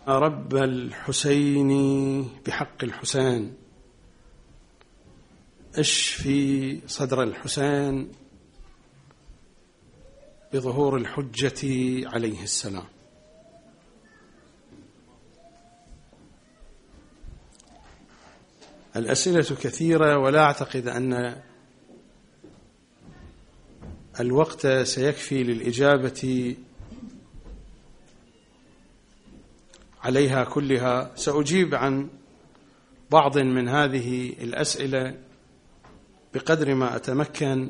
رب الحسين بحق الحسين اشفي صدر الحسين بظهور الحجة عليه السلام. الأسئلة كثيرة، ولا أعتقد أن الوقت سيكفي للإجابة عليها كلها. سأجيب عن بعض من هذه الأسئلة بقدر ما أتمكن،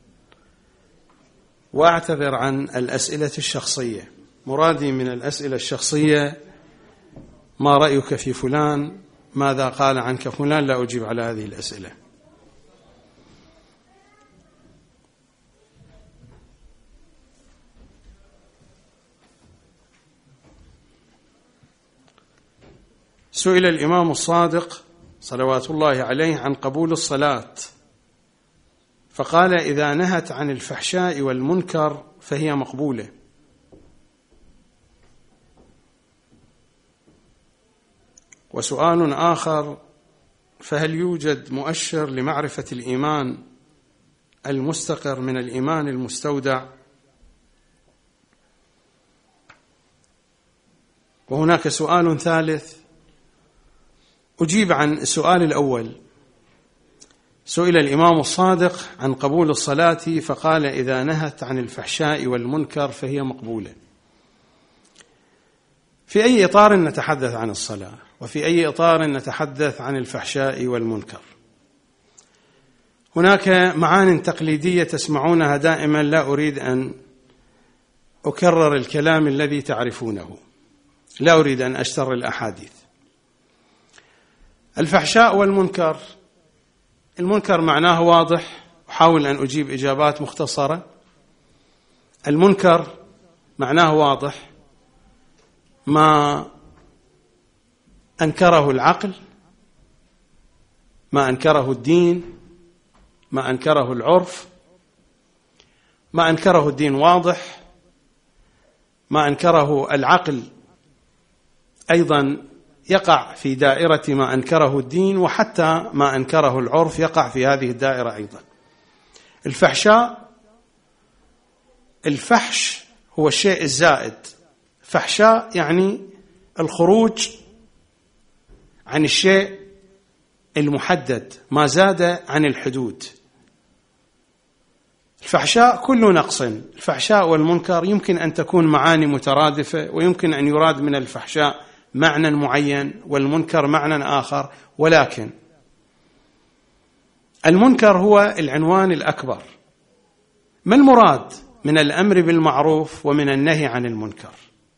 وأعتذر عن الأسئلة الشخصية. مرادي من الأسئلة الشخصية ما رأيك في فلان، ماذا قال عنك فلان، لا أجيب على هذه الأسئلة. سئل الإمام الصادق صلوات الله عليه عن قبول الصلاة، فقال: إذا نهت عن الفحشاء والمنكر فهي مقبولة. وسؤال آخر: فهل يوجد مؤشر لمعرفة الإيمان المستقر من الإيمان المستودع؟ وهناك سؤال ثالث أجيب عن السؤال الأول. سئل الإمام الصادق عن قبول الصلاة فقال: إذا نهت عن الفحشاء والمنكر فهي مقبولة. في أي إطار نتحدث عن الصلاة، وفي أي إطار نتحدث عن الفحشاء والمنكر؟ هناك معان تقليدية تسمعونها دائما، لا أريد أن أكرر الكلام الذي تعرفونه، لا أريد أن أشتر الأحاديث. الفحشاء والمنكر، المنكر معناه واضح، أحاول أن أجيب إجابات مختصرة. المنكر معناه واضح، ما أنكره العقل، ما أنكره الدين، ما أنكره العرف. ما أنكره الدين واضح، ما أنكره العقل أيضا يقع في دائرة ما أنكره الدين، وحتى ما أنكره العرف يقع في هذه الدائرة أيضا. الفحشاء، الفحش هو الشيء الزائد. فحشاء يعني الخروج عن الشيء المحدد، ما زاد عن الحدود. الفحشاء كل نقص. الفحشاء والمنكر يمكن أن تكون معاني مترادفة، ويمكن أن يراد من الفحشاء معنى معين والمنكر معنى آخر، ولكن المنكر هو العنوان الأكبر. ما المراد من الأمر بالمعروف ومن النهي عن المنكر؟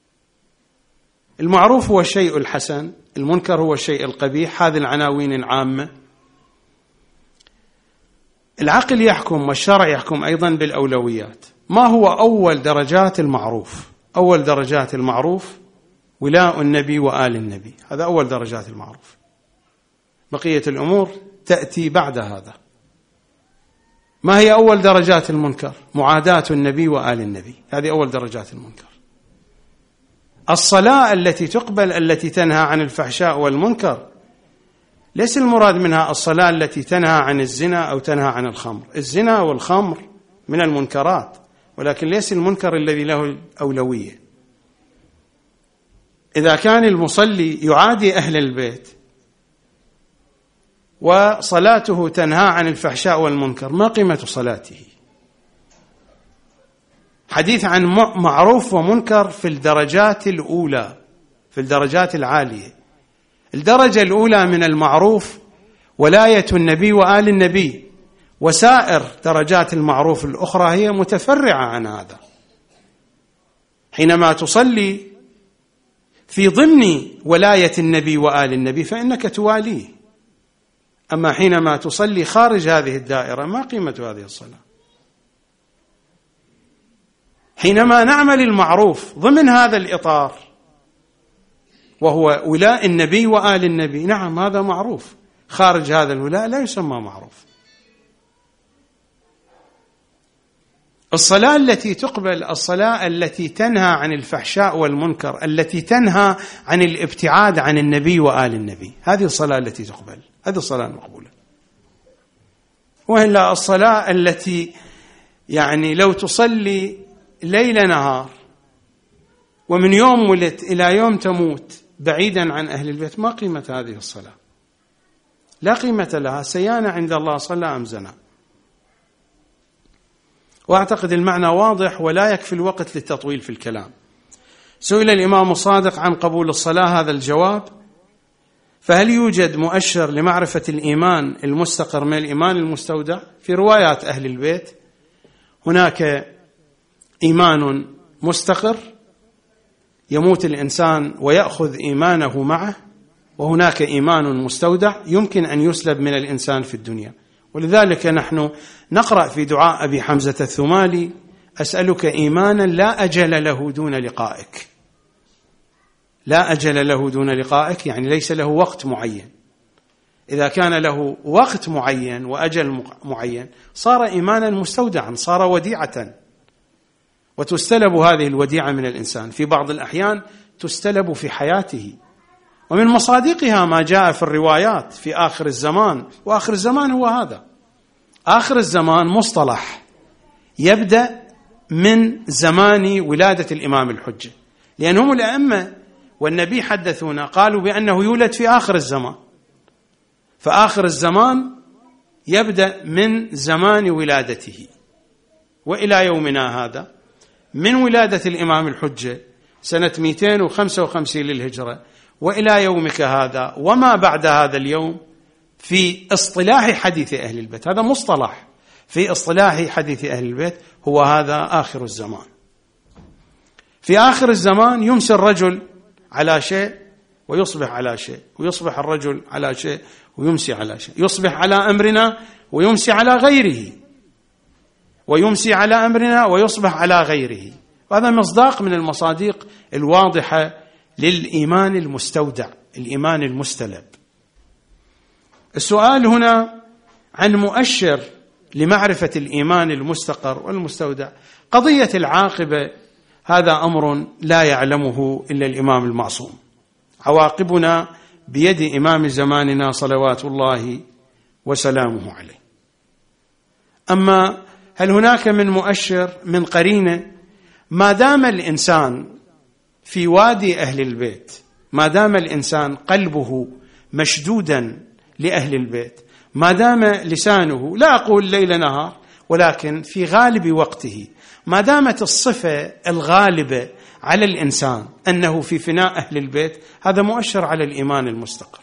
المعروف هو الشيء الحسن، المنكر هو الشيء القبيح، هذه العناوين العامة. العقل يحكم والشرع يحكم أيضا بالأولويات. ما هو أول درجات المعروف؟ أول درجات المعروف ولاء النبي وآل النبي، هذا أول درجات المعروف. بقية الأمور تأتي بعد هذا. ما هي أول درجات المنكر؟ معاداة النبي وآل النبي، هذه أول درجات المنكر. الصلاة التي تقبل التي تنهى عن الفحشاء والمنكر، ليس المراد منها الصلاة التي تنهى عن الزنا أو تنهى عن الخمر. الزنا والخمر من المنكرات، ولكن ليس المنكر الذي له الأولوية. إذا كان المصلي يعادي أهل البيت وصلاته تنهى عن الفحشاء والمنكر، ما قيمة صلاته؟ حديث عن معروف ومنكر في الدرجات الأولى، في الدرجات العالية. الدرجة الأولى من المعروف ولاية النبي وآل النبي، وسائر درجات المعروف الأخرى هي متفرعة عن هذا. حينما تصلي في ضمن ولاية النبي وآل النبي فإنك تواليه، أما حينما تصلي خارج هذه الدائرة ما قيمة هذه الصلاة؟ حينما نعمل المعروف ضمن هذا الإطار وهو ولاء النبي وآل النبي، نعم هذا معروف. خارج هذا الولاء لا يسمى معروف. الصلاة التي تقبل الصلاة التي تنهى عن الفحشاء والمنكر، التي تنهى عن الابتعاد عن النبي وآل النبي، هذه الصلاة التي تقبل، هذه الصلاة المقبولة. وإلا الصلاة التي يعني لو تصلي ليل نهار ومن يوم ولدت إلى يوم تموت بعيدا عن أهل البيت، ما قيمة هذه الصلاة؟ لا قيمة لها، سيانة عند الله، صلى أم زنا. وأعتقد المعنى واضح ولا يكفي الوقت للتطويل في الكلام. سئل الإمام الصادق عن قبول الصلاة هذا الجواب: فهل يوجد مؤشر لمعرفة الإيمان المستقر من الإيمان المستودع؟ في روايات أهل البيت هناك إيمان مستقر يموت الإنسان ويأخذ إيمانه معه، وهناك إيمان مستودع يمكن أن يسلب من الإنسان في الدنيا. ولذلك نحن نقرأ في دعاء أبي حمزة الثمالي: أسألك إيمانا لا أجل له دون لقائك. لا أجل له دون لقائك يعني ليس له وقت معين. إذا كان له وقت معين وأجل معين صار إيمانا مستودعا، صار وديعة، وتستلب هذه الوديعة من الإنسان. في بعض الأحيان تستلب في حياته. ومن مصادقها ما جاء في الروايات في آخر الزمان. وآخر الزمان هو هذا. آخر الزمان مصطلح يبدأ من زمان ولادة الإمام الحجة، لأنهم الأئمة والنبي حدثونا قالوا بأنه يولد في آخر الزمان. فآخر الزمان يبدأ من زمان ولادته وإلى يومنا هذا، من ولادة الإمام الحجة سنة 255 للهجرة وإلى يومك هذا وما بعد هذا اليوم. في اصطلاح حديث أهل البيت، هذا مصطلح في اصطلاح حديث أهل البيت، هو هذا آخر الزمان. في آخر الزمان يمسي الرجل على شيء ويصبح على شيء، ويصبح الرجل على شيء ويمسي على شيء، يصبح على أمرنا ويمسي على غيره، ويمسي على أمرنا ويصبح على غيره. وهذا مصداق من المصادق الواضحة للإيمان المستودع، الإيمان المستلب. السؤال هنا عن مؤشر لمعرفة الإيمان المستقر والمستودع. قضية العاقبة هذا أمر لا يعلمه إلا الإمام المعصوم. عواقبنا بيد إمام زماننا صلوات الله وسلامه عليه. أما هل هناك من مؤشر من قرينة؟ ما دام الإنسان في وادي أهل البيت، ما دام الإنسان قلبه مشدودا لأهل البيت، ما دام لسانه، لا أقول ليل نهار، ولكن في غالب وقته، ما دامت الصفة الغالبة على الإنسان أنه في فناء أهل البيت، هذا مؤشر على الإيمان المستقر.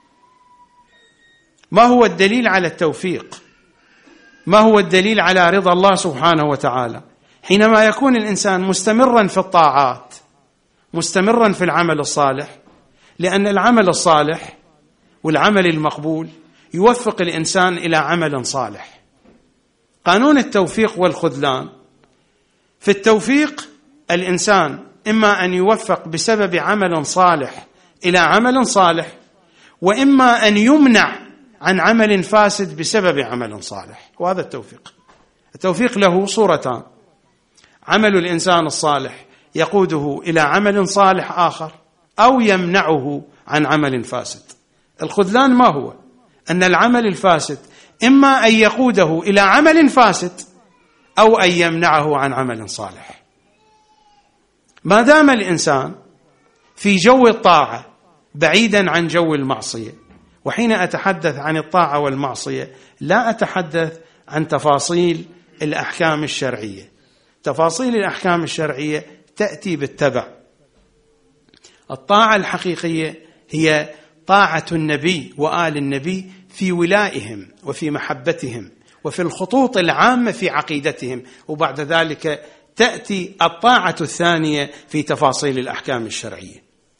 ما هو الدليل على التوفيق؟ ما هو الدليل على رضا الله سبحانه وتعالى؟ حينما يكون الإنسان مستمرا في الطاعات، مستمرا في العمل الصالح، لأن العمل الصالح والعمل المقبول يوفق الإنسان إلى عمل صالح. قانون التوفيق والخذلان: في التوفيق الإنسان إما أن يوفق بسبب عمل صالح إلى عمل صالح، وإما أن يمنع عن عمل فاسد بسبب عمل صالح. وهذا التوفيق. التوفيق له صورتان: عمل الإنسان الصالح يقوده إلى عمل صالح آخر، أو يمنعه عن عمل فاسد. الخذلان ما هو؟ أن العمل الفاسد إما أن يقوده إلى عمل فاسد أو أن يمنعه عن عمل صالح. ما دام الإنسان في جو الطاعة بعيدا عن جو المعصية، وحين أتحدث عن الطاعة والمعصية لا أتحدث عن تفاصيل الأحكام الشرعية. تفاصيل الأحكام الشرعية تأتي بالتبع. الطاعة الحقيقية هي طاعة النبي وآل النبي في ولائهم وفي محبتهم وفي الخطوط العامة في عقيدتهم، وبعد ذلك تأتي الطاعة الثانية في تفاصيل الأحكام الشرعية.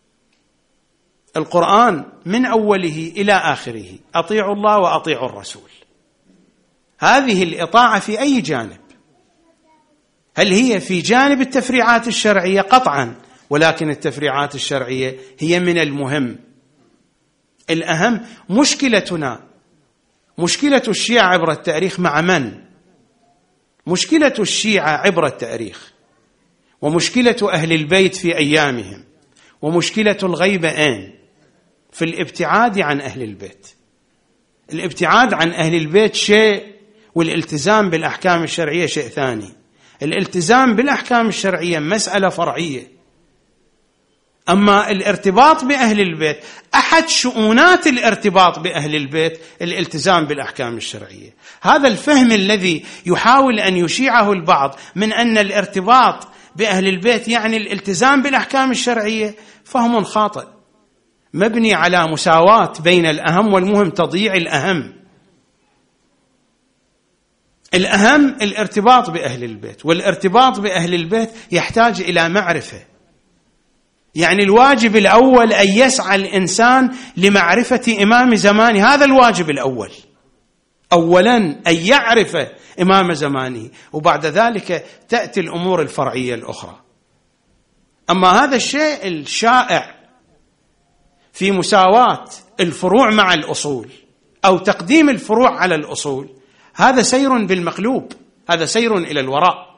القرآن من أوله إلى آخره أطيعوا الله وأطيعوا الرسول. هذه الإطاعة في أي جانب؟ هل هي في جانب التفريعات الشرعية؟ قطعا، ولكن التفريعات الشرعية هي من المهم. الأهم مشكلتنا، مشكلة الشيعة عبر التاريخ مع من؟ مشكلة الشيعة عبر التاريخ، ومشكلة أهل البيت في أيامهم، ومشكلة الغيبة في الابتعاد عن أهل البيت. الابتعاد عن أهل البيت شيء، والالتزام بالأحكام الشرعية شيء ثاني. الالتزام بالأحكام الشرعية مسألة فرعية، أما الارتباط بأهل البيت أحد شؤونات الارتباط بأهل البيت الالتزام بالأحكام الشرعية. هذا الفهم الذي يحاول أن يشيعه البعض من أن الارتباط بأهل البيت يعني الالتزام بالأحكام الشرعية فهم خاطئ، مبني على مساواة بين الأهم والمهم، تضييع الأهم. الأهم الارتباط بأهل البيت، والارتباط بأهل البيت يحتاج إلى معرفة. يعني الواجب الأول أن يسعى الإنسان لمعرفة إمام زمانه، هذا الواجب الأول. أولا أن يعرف إمام زمانه، وبعد ذلك تأتي الأمور الفرعية الأخرى. أما هذا الشيء الشائع في مساواة الفروع مع الأصول أو تقديم الفروع على الأصول، هذا سير بالمقلوب، هذا سير إلى الوراء.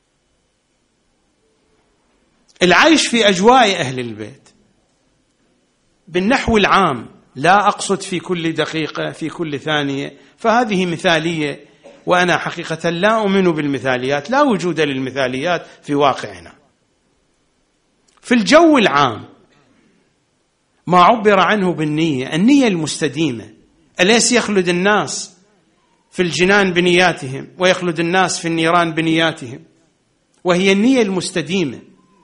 العيش في أجواء أهل البيت بالنحو العام، لا أقصد في كل دقيقة في كل ثانية، فهذه مثالية، وأنا حقيقة لا أؤمن بالمثاليات، لا وجود للمثاليات في واقعنا. في الجو العام ما عبر عنه بالنية، النية المستديمة. أليس يخلد الناس في الجنان بنياتهم ويخلد الناس في النيران بنياتهم؟ وهي النية المستديمة،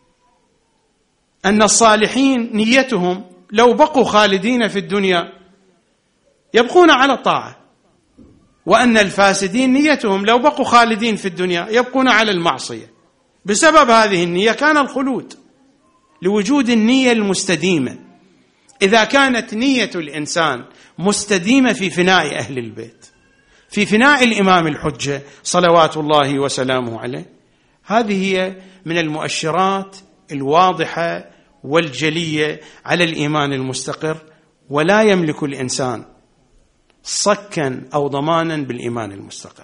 أن الصالحين نيتهم لو بقوا خالدين في الدنيا يبقون على الطاعة، وأن الفاسدين نيتهم لو بقوا خالدين في الدنيا يبقون على المعصية. بسبب هذه النية كان الخلود، لوجود النية المستديمة. إذا كانت نية الإنسان مستديمة في فناء أهل البيت، في فناء الإمام الحجة صلوات الله وسلامه عليه، هذه هي من المؤشرات الواضحة والجلية على الإيمان المستقر. ولا يملك الإنسان صكا أو ضمانا بالإيمان المستقر.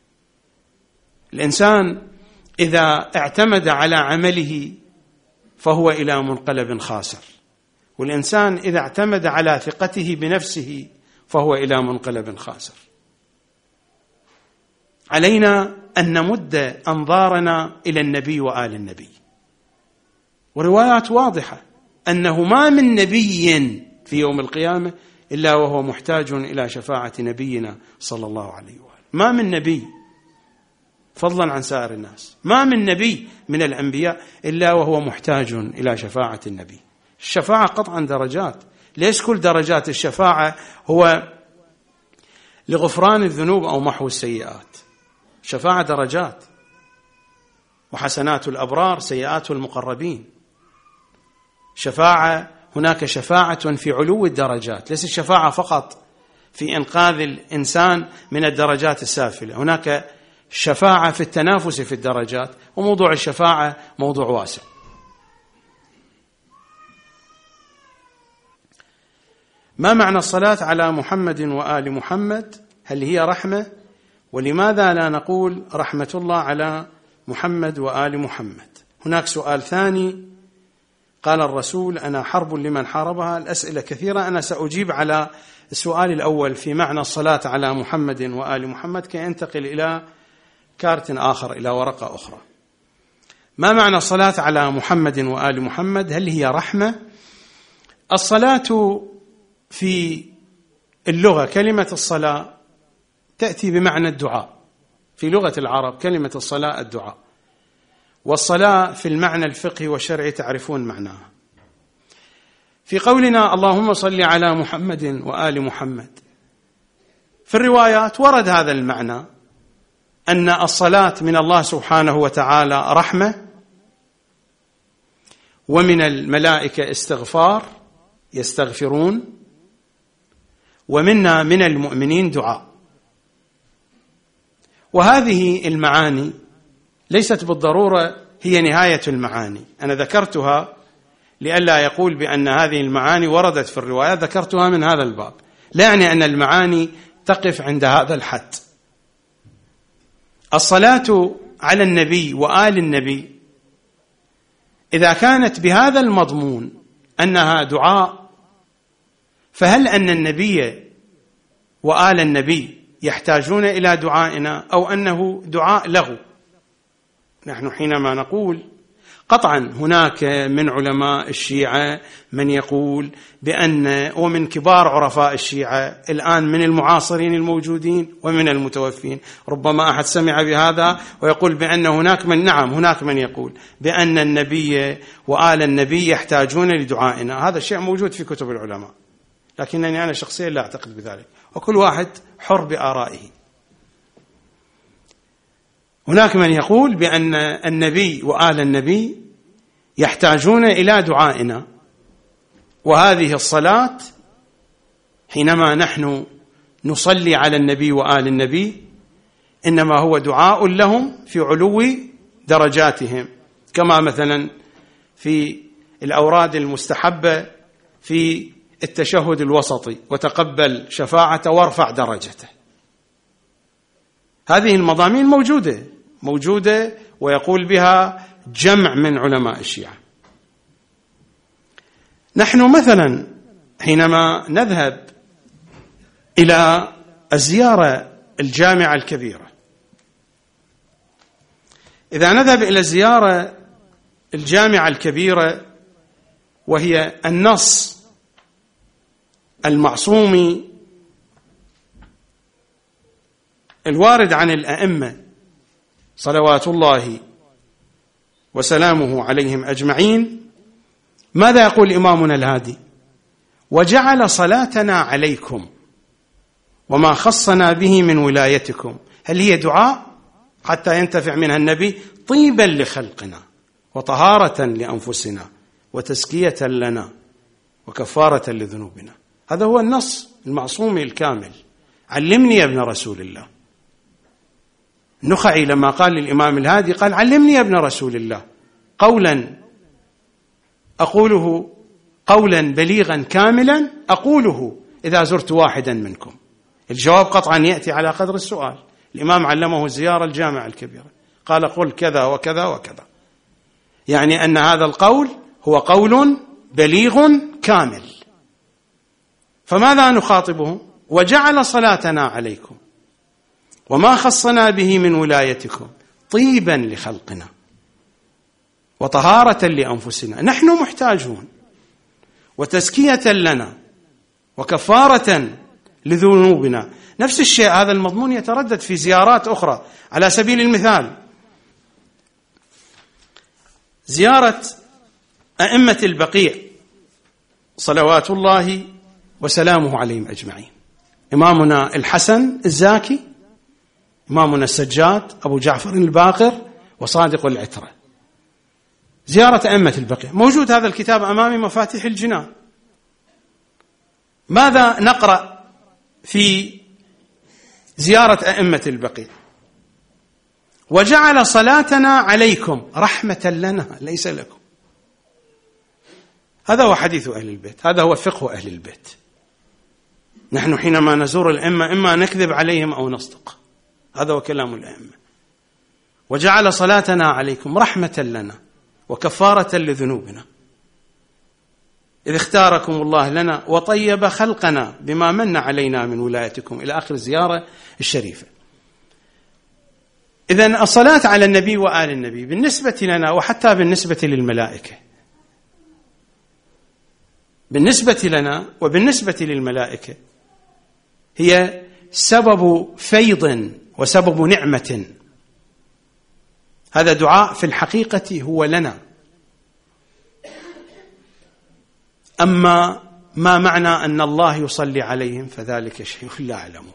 الإنسان إذا اعتمد على عمله فهو إلى منقلب خاسر، والإنسان إذا اعتمد على ثقته بنفسه فهو إلى منقلب خاسر. علينا أن نمد أنظارنا إلى النبي وآل النبي، وروايات واضحة أنه ما من نبي في يوم القيامة إلا وهو محتاج إلى شفاعة نبينا صلى الله عليه وآله. ما من نبي فضلا عن سائر الناس، ما من نبي من الأنبياء إلا وهو محتاج إلى شفاعة النبي. الشفاعة قطعا درجات، ليس كل درجات الشفاعة هو لغفران الذنوب أو محو السيئات. شفاعة درجات، وحسنات الأبرار سيئات المقربين. شفاعة، هناك شفاعة في علو الدرجات، ليس الشفاعة فقط في إنقاذ الإنسان من الدرجات السافلة، هناك شفاعة في التنافس في الدرجات، وموضوع الشفاعة موضوع واسع. ما معنى الصلاة على محمد وآل محمد؟ هل هي رحمة؟ ولماذا لا نقول رحمة الله على محمد وآل محمد؟ هناك سؤال ثاني، قال الرسول أنا حرب لمن حاربها. الأسئلة كثيرة، أنا سأجيب على السؤال الأول في معنى الصلاة على محمد وآل محمد كي أنتقل إلى كارت آخر، إلى ورقة أخرى. ما معنى الصلاة على محمد وآل محمد؟ هل هي رحمة؟ الصلاة في اللغة، كلمة الصلاة تأتي بمعنى الدعاء في لغة العرب، كلمة الصلاة الدعاء، والصلاة في المعنى الفقهي والشرعي تعرفون معناها. في قولنا اللهم صل على محمد وآل محمد، في الروايات ورد هذا المعنى، أن الصلاة من الله سبحانه وتعالى رحمة، ومن الملائكة استغفار يستغفرون، ومنا من المؤمنين دعاء. وهذه المعاني ليست بالضرورة هي نهاية المعاني، أنا ذكرتها لئلا يقول بأن هذه المعاني وردت في الروايات، ذكرتها من هذا الباب، لا يعني أن المعاني تقف عند هذا الحد. الصلاة على النبي وآل النبي إذا كانت بهذا المضمون أنها دعاء، فهل أن النبي وآل النبي يحتاجون إلى دعائنا أو أنه دعاء لغو؟ نحن حينما نقول قطعا هناك من علماء الشيعة من يقول بأن، ومن كبار عرفاء الشيعة الآن من المعاصرين الموجودين ومن المتوفين، ربما أحد سمع بهذا ويقول بأن هناك من، نعم هناك من يقول بأن النبي وآل النبي يحتاجون لدعائنا. هذا الشيء موجود في كتب العلماء، لكنني أنا شخصيا لا أعتقد بذلك، وكل واحد حر بآرائه. هناك من يقول بأن النبي وآل النبي يحتاجون إلى دعائنا، وهذه الصلاة حينما نحن نصلي على النبي وآل النبي إنما هو دعاء لهم في علو درجاتهم، كما مثلا في الأوراد المستحبة في التشهد الوسطي: وتقبل شفاعته وارفع درجته. هذه المضامين موجودة ويقول بها جمع من علماء الشيعة. نحن مثلا حينما نذهب إلى الزيارة الجامعة الكبيرة، إذا نذهب إلى الزيارة الجامعة الكبيرة وهي النص المعصوم الوارد عن الأئمة صلوات الله وسلامه عليهم أجمعين، ماذا يقول إمامنا الهادي؟ وجعل صلاتنا عليكم وما خصنا به من ولايتكم. هل هي دعاء حتى ينتفع منها النبي؟ طيبا لخلقنا وطهارة لأنفسنا وتزكية لنا وكفارة لذنوبنا. هذا هو النص المعصوم الكامل. علمني يا ابن رسول الله. النخعي لما قال للإمام الهادي قال: علمني يا ابن رسول الله قولا أقوله، قولا بليغا كاملا أقوله إذا زرت واحدا منكم. الجواب قطعا يأتي على قدر السؤال. الإمام علمه الزيارة الجامعة الكبيرة، قال: قل كذا وكذا وكذا، يعني أن هذا القول هو قول بليغ كامل. فماذا نخاطبه؟ وجعل صلاتنا عليكم وما خصنا به من ولايتكم طيبا لخلقنا وطهارة لأنفسنا. نحن محتاجون، وتزكية لنا وكفارة لذنوبنا. نفس الشيء هذا المضمون يتردد في زيارات أخرى. على سبيل المثال زيارة أئمة البقيع صلوات الله وسلامه عليهم أجمعين: إمامنا الحسن الزاكي، إمامنا السجاد، أبو جعفر الباقر، وصادق العترة. زيارة أئمة البقيع موجود هذا الكتاب أمامي، مفاتيح الجنان. ماذا نقرأ في زيارة أئمة البقيع؟ وجعل صلاتنا عليكم رحمة لنا ليس لكم. هذا هو حديث أهل البيت، هذا هو فقه أهل البيت. نحن حينما نزور الأئمة إما نكذب عليهم أو نصدق، هذا هو كلام الأئمة. وجعل صلاتنا عليكم رحمة لنا وكفارة لذنوبنا إذ اختاركم الله لنا وطيب خلقنا بما من علينا من ولايتكم، إلى آخر الزيارة الشريفة. إذن الصلاة على النبي وآل النبي بالنسبة لنا وحتى بالنسبة للملائكة، بالنسبة لنا وبالنسبة للملائكة هي سبب فيض وسبب نعمة. هذا دعاء في الحقيقة هو لنا. أما ما معنى أن الله يصلي عليهم فذلك شيء لا أعلمه،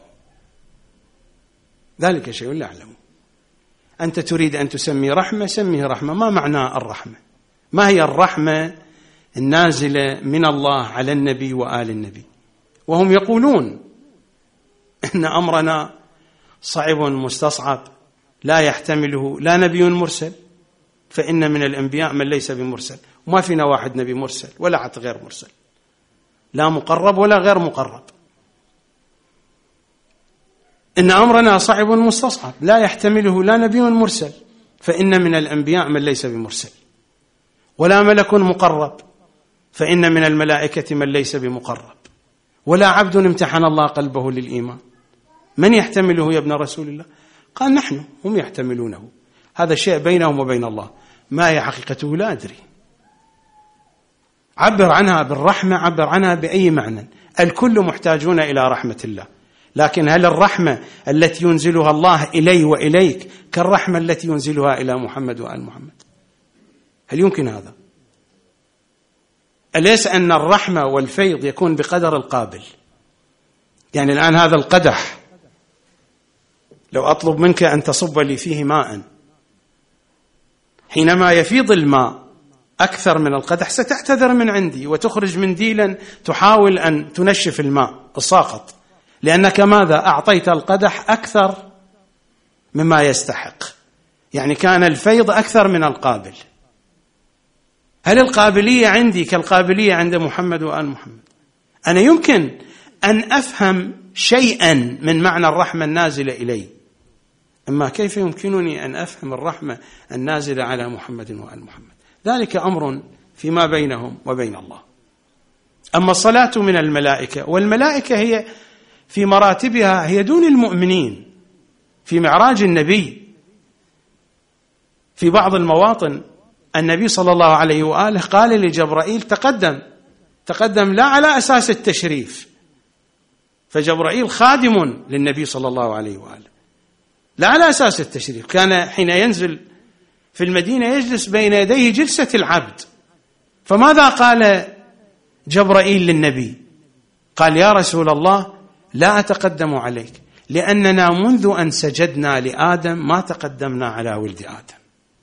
ذلك شيء لا أعلمه. أنت تريد أن تسمي رحمة، سميه رحمة. ما معنى الرحمة؟ ما هي الرحمة النازلة من الله على النبي وآل النبي؟ وهم يقولون إن أمرنا صعب مستصعب لا يحتمله لا نبي مرسل، فإن من الأنبياء من ليس بمرسل، وما فينا واحد نبي مرسل ولا حتى غير مرسل، لا مقرب ولا غير مقرب. إن أمرنا صعب مستصعب لا يحتمله لا نبي مرسل، فإن من الأنبياء من ليس بمرسل، ولا ملك مقرب، فإن من الملائكة من ليس بمقرب، ولا عبد امتحن الله قلبه للإيمان. من يحتمله يا ابن رسول الله؟ قال نحن، هم يحتملونه، هذا شيء بينهم وبين الله، ما هي حقيقته لا أدري. عبر عنها بالرحمة، عبر عنها بأي معنى، الكل محتاجون إلى رحمة الله، لكن هل الرحمة التي ينزلها الله إلي وإليك كالرحمة التي ينزلها إلى محمد وآل محمد؟ هل يمكن هذا؟ أليس أن الرحمة والفيض يكون بقدر القابل؟ يعني الآن هذا القدح لو أطلب منك أن تصب لي فيه ماء، حينما يفيض الماء أكثر من القدح ستعتذر من عندي وتخرج منديلا تحاول أن تنشف الماء الساقط، لأنك ماذا؟ أعطيت القدح أكثر مما يستحق، يعني كان الفيض أكثر من القابل. هل القابلية عندي كالقابلية عند محمد وآل محمد؟ أنا يمكن أن أفهم شيئا من معنى الرحمة النازلة إلي، أما كيف يمكنني أن أفهم الرحمة النازلة على محمد وآل محمد؟ ذلك أمر فيما بينهم وبين الله. أما الصلاة من الملائكة، والملائكة هي في مراتبها هي دون المؤمنين. في معراج النبي في بعض المواطن النبي صلى الله عليه وآله قال لجبرائيل تقدم لا على أساس التشريف، فجبرائيل خادم للنبي صلى الله عليه وآله لا على أساس التشريف، كان حين ينزل في المدينة يجلس بين يديه جلسة العبد. فماذا قال جبرائيل للنبي؟ قال يا رسول الله لا أتقدم عليك، لأننا منذ أن سجدنا لآدم ما تقدمنا على ولد آدم،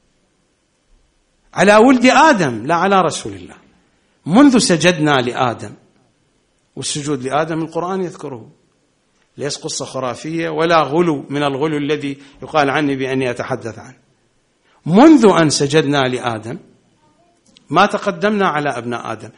على ولد آدم لا على رسول الله، منذ سجدنا لآدم. والسجود لآدم القرآن يذكره، ليس قصة خرافية ولا غلو من الغلو الذي يقال عني بأني أتحدث عنه. منذ أن سجدنا لآدم ما تقدمنا على أبناء آدم.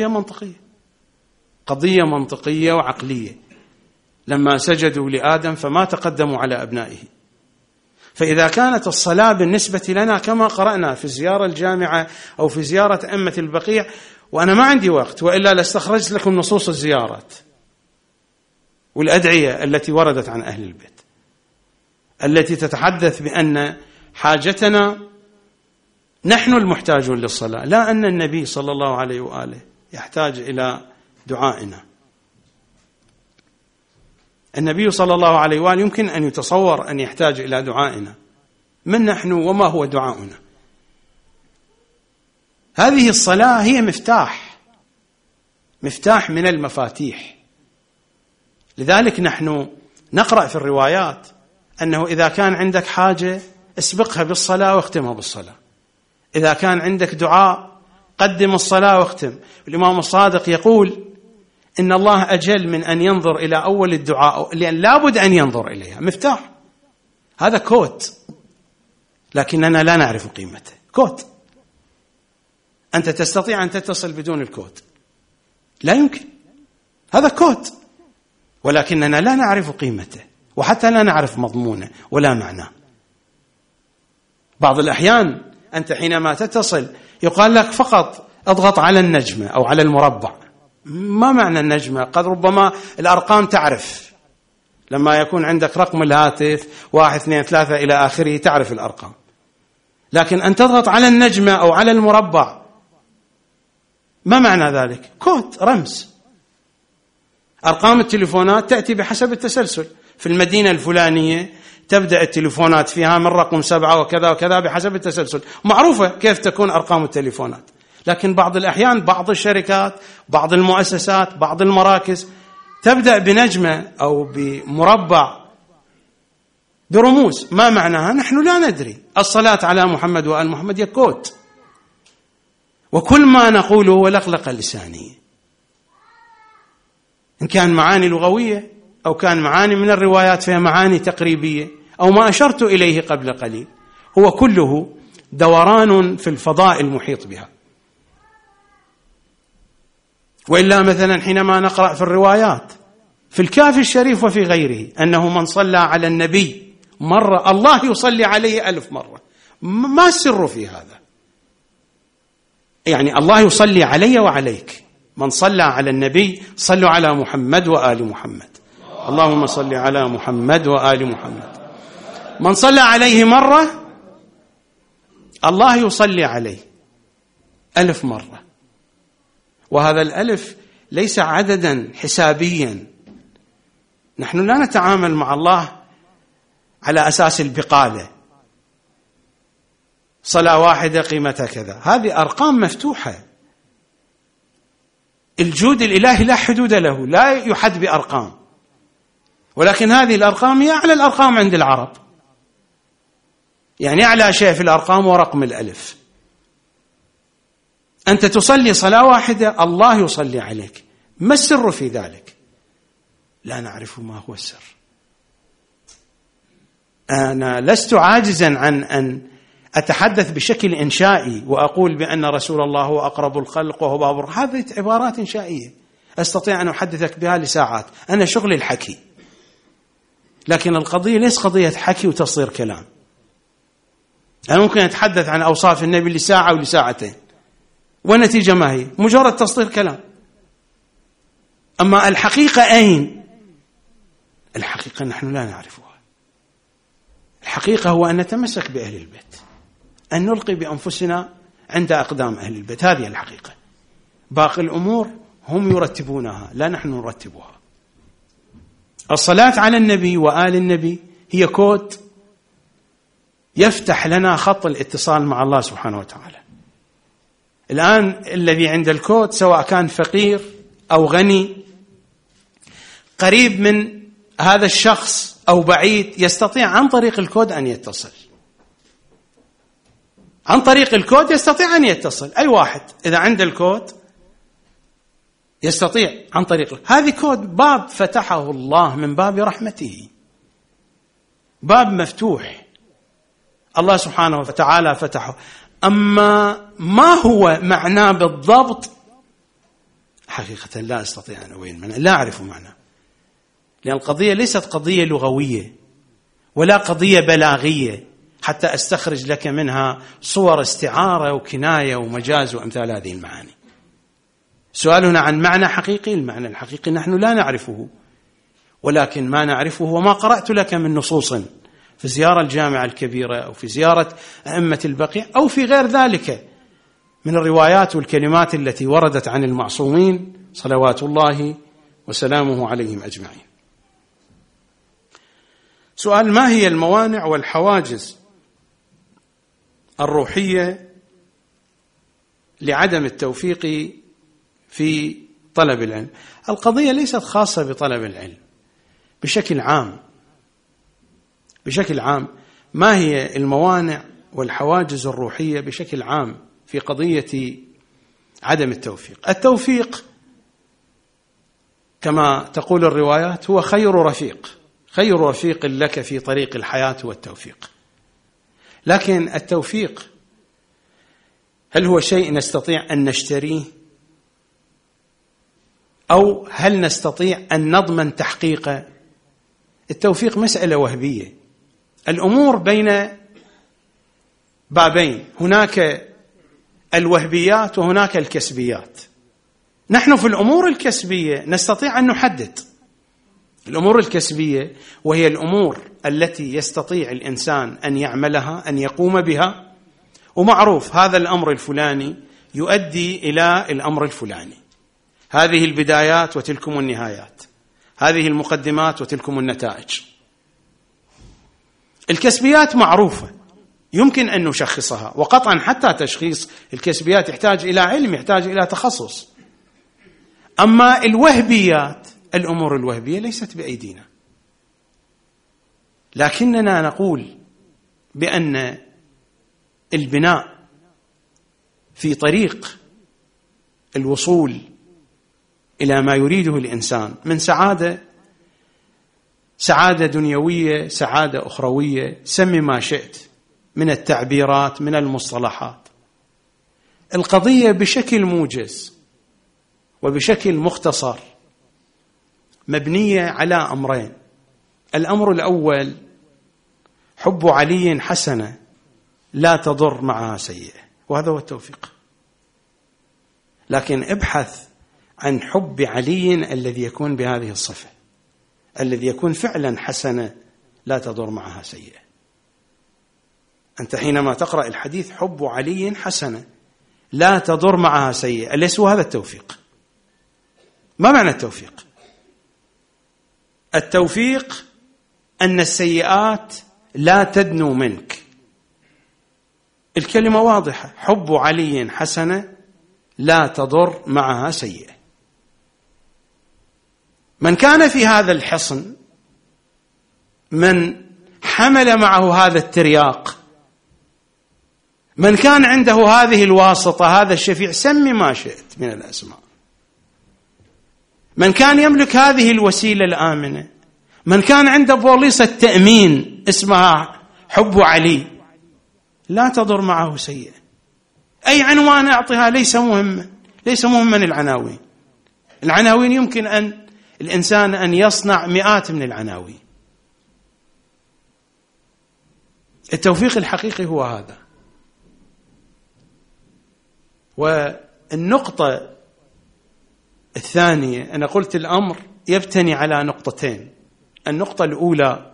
قضية منطقية وعقلية، لما سجدوا لآدم فما تقدموا على أبنائه. فإذا كانت الصلاة بالنسبة لنا كما قرأنا في الزيارة الجامعة أو في زيارة أئمة البقيع، وأنا ما عندي وقت وإلا لاستخرجت لكم نصوص الزيارات والأدعية التي وردت عن أهل البيت التي تتحدث بأن حاجتنا نحن المحتاجون للصلاة، لا أن النبي صلى الله عليه وآله يحتاج إلى دعائنا. النبي صلى الله عليه وآله يمكن أن يتصور أن يحتاج إلى دعائنا. من نحن وما هو دعاؤنا؟ هذه الصلاة هي مفتاح من المفاتيح. لذلك نحن نقرأ في الروايات أنه إذا كان عندك حاجة اسبقها بالصلاة واختمها بالصلاة، إذا كان عندك دعاء قدم الصلاة واختم. الإمام الصادق يقول إن الله أجل من أن ينظر إلى أول الدعاء، لأن لابد أن ينظر إليها. مفتاح، هذا كوت، لكننا لا نعرف قيمته. كوت، أنت تستطيع أن تتصل بدون الكوت؟ لا يمكن، هذا كوت، ولكننا لا نعرف قيمته، وحتى لا نعرف مضمونه ولا معناه. بعض الأحيان أنت حينما تتصل يقال لك فقط اضغط على النجمة أو على المربع. ما معنى النجمة؟ قد ربما الأرقام تعرف، لما يكون عندك رقم الهاتف 1 2 3 إلى آخره تعرف الأرقام، لكن أن تضغط على النجمة أو على المربع ما معنى ذلك؟ كود، رمز. أرقام التليفونات تأتي بحسب التسلسل، في المدينة الفلانية تبدأ التليفونات فيها من رقم 7 وكذا وكذا بحسب التسلسل، معروفة كيف تكون أرقام التليفونات. لكن بعض الأحيان بعض الشركات، بعض المؤسسات، بعض المراكز تبدأ بنجمة أو بمربع برموز ما معناها نحن لا ندري. الصلاة على محمد وآل محمد يكوت، وكل ما نقوله هو لقلقة لسانية، إن كان معاني لغوية أو كان معاني من الروايات فيها معاني تقريبية أو ما أشرت إليه قبل قليل، هو كله دوران في الفضاء المحيط بها. وإلا مثلا حينما نقرأ في الروايات في الكافي الشريف وفي غيره أنه من صلى على النبي مرة الله يصلي عليه 1000 مرة. ما السر في هذا؟ يعني الله يصلي علي وعليك. من صلى على النبي صلوا على محمد وآل محمد. اللهم صل على محمد وآل محمد. من صلى عليه مرة الله يصلي عليه 1000 مرة. وهذا ال1000 ليس عددا حسابيا. نحن لا نتعامل مع الله على أساس البقالة، صلاة واحدة قيمتها كذا. هذه أرقام مفتوحة. الجود الإلهي لا حدود له، لا يحد بأرقام، ولكن هذه الأرقام هي أعلى الأرقام عند العرب. يعني أعلى شيء في الأرقام ورقم ال1000. أنت تصلي صلاة واحدة الله يصلي عليك. ما السر في ذلك؟ لا نعرف ما هو السر. أنا لست عاجزا عن أن أتحدث بشكل إنشائي وأقول بأن رسول الله هو أقرب الخلق وهو باب. هذه عبارات إنشائية أستطيع أن أحدثك بها لساعات. أنا شغلي الحكي، لكن القضية ليس قضية حكي وتصدير كلام. أنا ممكن أتحدث عن أوصاف النبي لساعة ولساعتين، والنتيجة ما هي؟ مجرد تصدير كلام. أما الحقيقة أين؟ الحقيقة نحن لا نعرفها. الحقيقة هو أن نتمسك بأهل البيت، أن نلقي بأنفسنا عند أقدام أهل البيت. هذه الحقيقة. باقي الأمور هم يرتبونها، لا نحن نرتبها. الصلاة على النبي وآل النبي هي كود يفتح لنا خط الاتصال مع الله سبحانه وتعالى. الآن الذي عند الكود سواء كان فقير أو غني، قريب من هذا الشخص أو بعيد، يستطيع عن طريق الكود أن يتصل. عن طريق الكود يستطيع أن يتصل. أي واحد إذا عند الكود يستطيع عن طريق. هذه كود باب فتحه الله من باب رحمته، باب مفتوح الله سبحانه وتعالى فتحه. أما ما هو معناه بالضبط حقيقة لا أستطيع أن أبين معناه، لا أعرف معناه، لأن القضية ليست قضية لغوية ولا قضية بلاغية حتى أستخرج لك منها صور استعارة وكناية ومجاز وأمثال هذه المعاني. سؤالنا عن معنى حقيقي، المعنى الحقيقي نحن لا نعرفه، ولكن ما نعرفه وما قرأت لك من نصوص في زيارة الجامعة الكبيرة أو في زيارة أئمة البقيع أو في غير ذلك من الروايات والكلمات التي وردت عن المعصومين صلوات الله وسلامه عليهم أجمعين. سؤال: ما هي الموانع والحواجز الروحية لعدم التوفيق في طلب العلم؟ القضية ليست خاصة بطلب العلم بشكل عام. بشكل عام ما هي الموانع والحواجز الروحية بشكل عام في قضية عدم التوفيق؟ التوفيق كما تقول الروايات هو خير رفيق، خير رفيق لك في طريق الحياة والتوفيق. لكن التوفيق هل هو شيء نستطيع أن نشتريه، أو هل نستطيع أن نضمن تحقيقه؟ التوفيق مسألة وهبية. الأمور بين بابين، هناك الوهبيات وهناك الكسبيات. نحن في الأمور الكسبية نستطيع أن نحدد الأمور الكسبية، وهي الأمور التي يستطيع الإنسان أن يعملها، أن يقوم بها، ومعروف هذا الأمر الفلاني يؤدي إلى الأمر الفلاني. هذه البدايات وتلكم النهايات، هذه المقدمات وتلكم النتائج. الكسبيات معروفة يمكن أن نشخصها، وقطعا حتى تشخيص الكسبيات يحتاج إلى علم، يحتاج إلى تخصص. أما الوهبيات، الأمور الوهبية ليست بأيدينا، لكننا نقول بأن البناء في طريق الوصول إلى ما يريده الإنسان من سعادة دنيوية، سعادة أخروية، سمي ما شئت من التعبيرات، من المصطلحات. القضية بشكل موجز وبشكل مختصر مبنية على أمرين. الأمر الأول حب علي حسنة لا تضر معها سيئة، وهذا هو التوفيق. لكن ابحث عن حب علي الذي يكون بهذه الصفة، الذي يكون فعلا حسنة لا تضر معها سيئة. أنت حينما تقرأ الحديث حب علي حسنة لا تضر معها سيئة، أليس هذا التوفيق؟ ما معنى التوفيق؟ التوفيق أن السيئات لا تدنو منك. الكلمة واضحة، حب علي حسنة لا تضر معها سيئة. من كان في هذا الحصن، من حمل معه هذا الترياق، من كان عنده هذه الواسطة، هذا الشفيع، سمي ما شئت من الأسماء، من كان يملك هذه الوسيلة الآمنة، من كان عنده بوليصة تأمين اسمها حب علي، لا تضر معه سيئة. أي عنوان أعطيها ليس مهما، ليس مهما العناوين. العناوين يمكن أن الإنسان أن يصنع مئات من العناوين. التوفيق الحقيقي هو هذا. والنقطة الثانية، أنا قلت الأمر يبتني على نقطتين. النقطة الأولى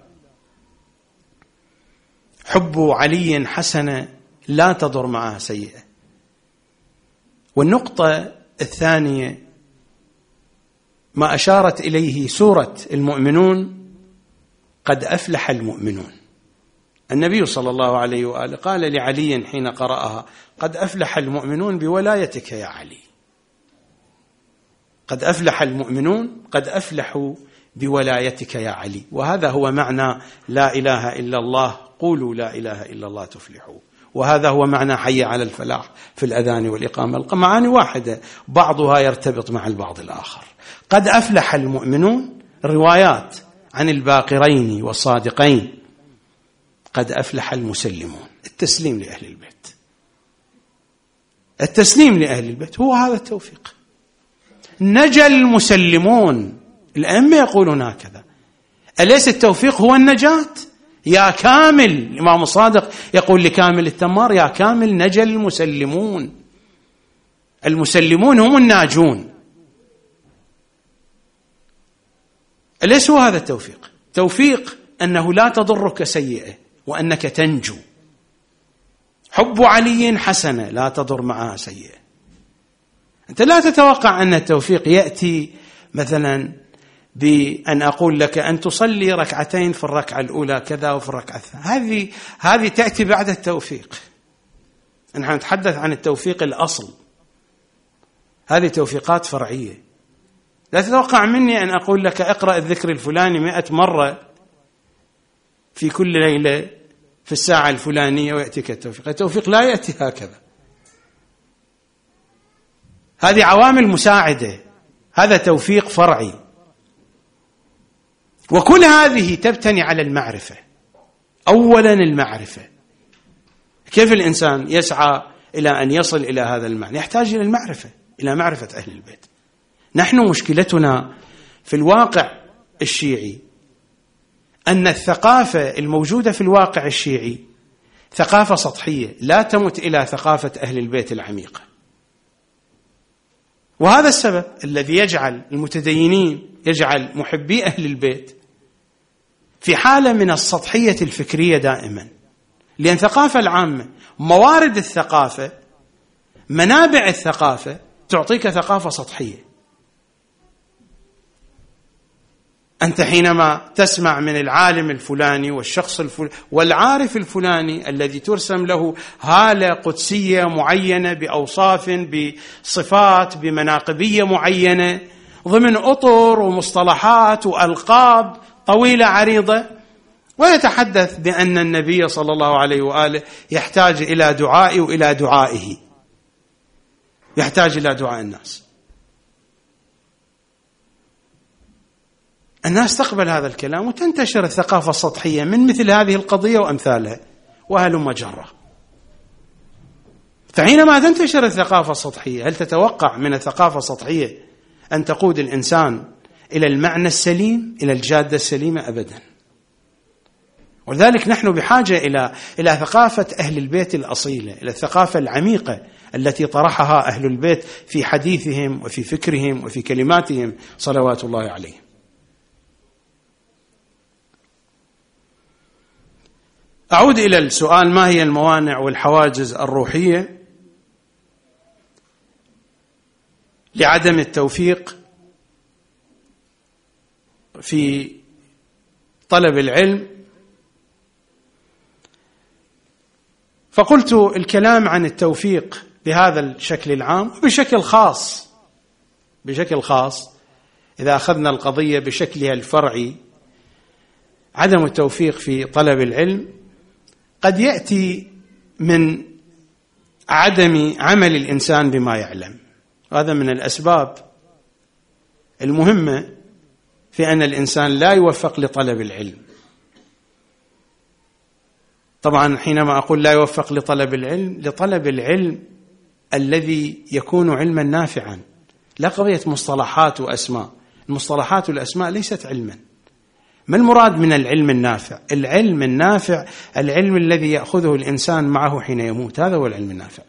حب علي حسنة لا تضر معها سيئة، والنقطة الثانية ما أشارت إليه سورة المؤمنون، قد أفلح المؤمنون. النبي صلى الله عليه وآله قال لعلي حين قرأها قد أفلح المؤمنون بولايتك يا علي. قد أفلح المؤمنون، قد أفلحوا بولايتك يا علي. وهذا هو معنى لا إله إلا الله، قولوا لا إله إلا الله تفلحوا. وهذا هو معنى حي على الفلاح في الأذان والإقامة. معاني واحدة بعضها يرتبط مع البعض الآخر. قد أفلح المؤمنون، روايات عن الباقرين والصادقين. قد أفلح المسلمون، التسليم لأهل البيت. التسليم لأهل البيت هو هذا التوفيق. نجا المسلمون، الأئمة يقولون هكذا. أليس التوفيق هو النجاة؟ يا كامل، الإمام الصادق يقول لكامل التمار يا كامل نجا المسلمون. المسلمون هم الناجون. أليس هو هذا التوفيق؟ توفيق أنه لا تضرك سيئة وأنك تنجو. حب علي حسنة لا تضر معها سيئة. أنت لا تتوقع أن التوفيق يأتي مثلا بأن أقول لك أن تصلي ركعتين في الركعة الأولى كذا وفي الركعة الثانية. هذه تأتي بعد التوفيق. نحن نتحدث عن التوفيق الأصل، هذه توفيقات فرعية. لا تتوقع مني أن أقول لك اقرأ الذكر الفلاني 100 مرة في كل ليلة في الساعة الفلانية ويأتيك التوفيق. التوفيق لا يأتي هكذا. هذه عوامل مساعدة، هذا توفيق فرعي. وكل هذه تبتني على المعرفة. أولا المعرفة. كيف الإنسان يسعى إلى أن يصل إلى هذا المعنى؟ يحتاج إلى المعرفة، إلى معرفة أهل البيت. نحن مشكلتنا في الواقع الشيعي أن الثقافة الموجودة في الواقع الشيعي ثقافة سطحية لا تمت إلى ثقافة أهل البيت العميقة. وهذا السبب الذي يجعل المتدينين، يجعل محبي أهل البيت في حالة من السطحية الفكرية دائما. لأن الثقافة العامة، موارد الثقافة، منابع الثقافة تعطيك ثقافة سطحية. أنت حينما تسمع من العالم الفلاني والشخص الفلاني والعارف الفلاني الذي ترسم له هالة قدسية معينة بأوصاف، بصفات، بمناقبية معينة ضمن أطر ومصطلحات وألقاب طويلة عريضة، ويتحدث بأن النبي صلى الله عليه وآله يحتاج إلى دعائي وإلى دعائه، يحتاج إلى دعاء الناس. الناس تقبل هذا الكلام وتنتشر الثقافة السطحية من مثل هذه القضية وأمثالها وهلم جرة. فحينما تنتشر الثقافة السطحية، هل تتوقع من الثقافة السطحية أن تقود الإنسان إلى المعنى السليم، إلى الجادة السليمة أبدا. ولذلك نحن بحاجة إلى ثقافة أهل البيت الأصيلة، إلى الثقافة العميقة التي طرحها أهل البيت في حديثهم وفي فكرهم وفي كلماتهم صلوات الله عليهم. أعود إلى السؤال: ما هي الموانع والحواجز الروحية لعدم التوفيق في طلب العلم؟ فقلت الكلام عن التوفيق بهذا الشكل العام، وبشكل خاص إذا أخذنا القضية بشكلها الفرعي، عدم التوفيق في طلب العلم قد يأتي من عدم عمل الإنسان بما يعلم. هذا من الأسباب المهمة في أن الإنسان لا يوفق لطلب العلم. طبعا حينما أقول لا يوفق لطلب العلم الذي يكون علما نافعا، لا قضية مصطلحات وأسماء. المصطلحات والأسماء ليست علما. ما المراد من العلم النافع؟ العلم النافع العلم الذي يأخذه الإنسان معه حين يموت، هذا هو العلم النافع.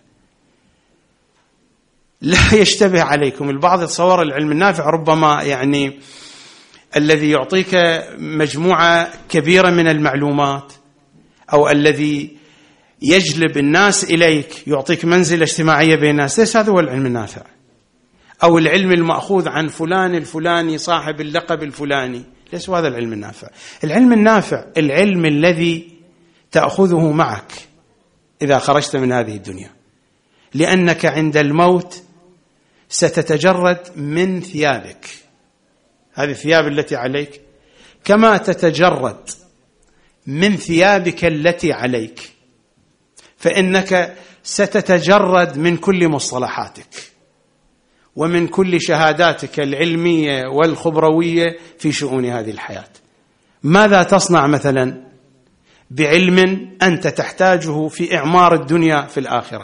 لا يشتبه عليكم البعض يتصور العلم النافع ربما يعني الذي يعطيك مجموعة كبيرة من المعلومات، أو الذي يجلب الناس إليك، يعطيك منزلة اجتماعية بين الناس. ليس هذا هو العلم النافع. أو العلم المأخوذ عن فلان الفلاني صاحب اللقب الفلاني، ليس هذا العلم النافع. العلم النافع العلم الذي تأخذه معك إذا خرجت من هذه الدنيا، لأنك عند الموت ستتجرد من ثيابك، هذه الثياب التي عليك، كما تتجرد من ثيابك التي عليك، فإنك ستتجرد من كل مصطلحاتك ومن كل شهاداتك العلمية والخبروية في شؤون هذه الحياة. ماذا تصنع مثلا بعلم أنت تحتاجه في إعمار الدنيا في الآخرة؟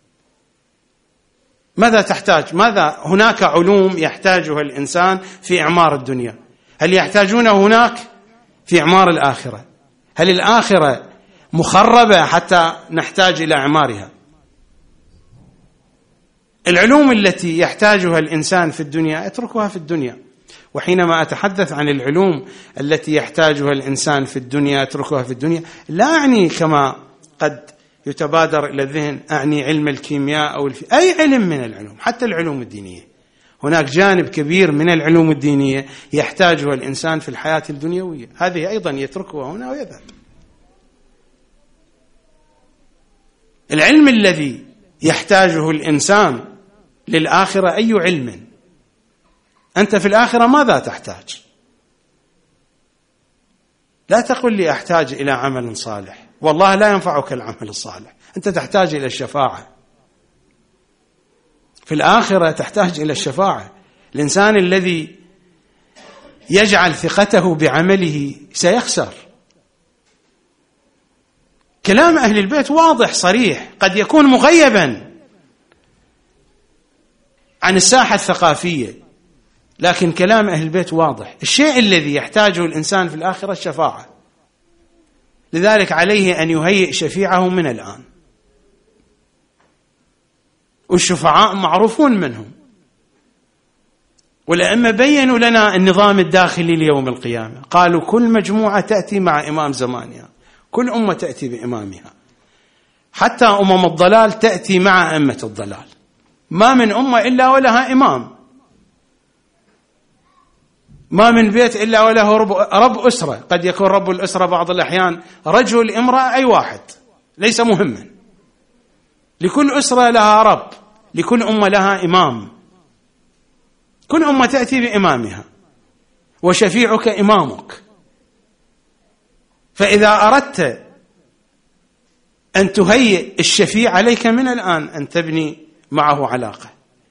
ماذا تحتاج؟ ماذا هناك علوم يحتاجها الإنسان في إعمار الدنيا، هل يحتاجونه هناك في إعمار الآخرة؟ هل الآخرة مخربة حتى نحتاج إلى إعمارها؟ العلوم التي يحتاجها الإنسان في الدنيا اتركها في الدنيا. وحينما أتحدث عن العلوم التي يحتاجها الإنسان في الدنيا اتركها في الدنيا، لا أعني كما قد يتبادر إلى الذهن أعني علم الكيمياء أو أي علم من العلوم، حتى العلوم الدينية. هناك جانب كبير من العلوم الدينية يحتاجها الإنسان في الحياة الدنيوية، هذه أيضا يتركها هنا ويذهب. العلم الذي يحتاجه الإنسان للآخرة أي علم؟ أنت في الآخرة ماذا تحتاج؟ لا تقل لي أحتاج إلى عمل صالح، والله لا ينفعك العمل الصالح، أنت تحتاج إلى الشفاعة في الآخرة، تحتاج إلى الشفاعة. الإنسان الذي يجعل ثقته بعمله سيخسر. كلام أهل البيت واضح صريح، قد يكون مغيبا عن الساحة الثقافية، لكن كلام أهل البيت واضح. الشيء الذي يحتاجه الإنسان في الآخرة الشفاعة، لذلك عليه أن يهيئ شفيعه من الآن، والشفعاء معروفون منهم، والأئمة بيّنوا لنا النظام الداخلي ليوم القيامة. قالوا كل مجموعة تأتي مع إمام زمانها، كل أمة تأتي بإمامها، حتى أمم الضلال تأتي مع أئمة الضلال، ما من أمة إلا ولها إمام، ما من بيت إلا وله رب أسرة. قد يكون رب الأسرة بعض الأحيان رجل امرأة أي واحد، ليس مهما. لكل أسرة لها رب، لكل أمة لها إمام، كل أمة تأتي بإمامها، وشفيعك إمامك. فإذا أردت أن تهيئ الشفيع عليك من الآن أن تبني معه علاقة،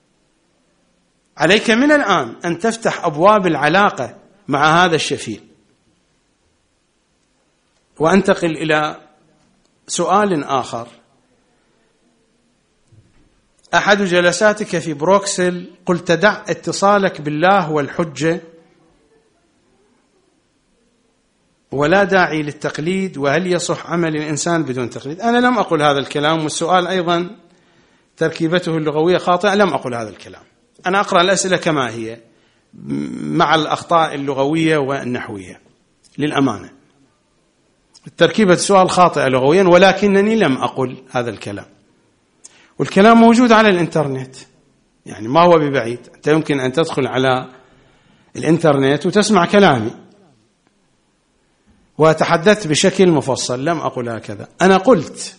عليك من الآن أن تفتح أبواب العلاقة مع هذا الشفيع. وأنتقل إلى سؤال آخر. أحد جلساتك في بروكسل قلت دع اتصالك بالله والحجة ولا داعي للتقليد، وهل يصح عمل الإنسان بدون تقليد؟ أنا لم أقل هذا الكلام، والسؤال أيضا تركيبته اللغوية خاطئة، لم أقل هذا الكلام. أنا أقرأ الأسئلة كما هي مع الأخطاء اللغوية والنحوية للأمانة. تركيبة السؤال خاطئة لغويا، ولكنني لم أقل هذا الكلام، والكلام موجود على الإنترنت، يعني ما هو ببعيد. أنت يمكن أن تدخل على الإنترنت وتسمع كلامي، وتحدثت بشكل مفصل، لم أقل هكذا. أنا قلت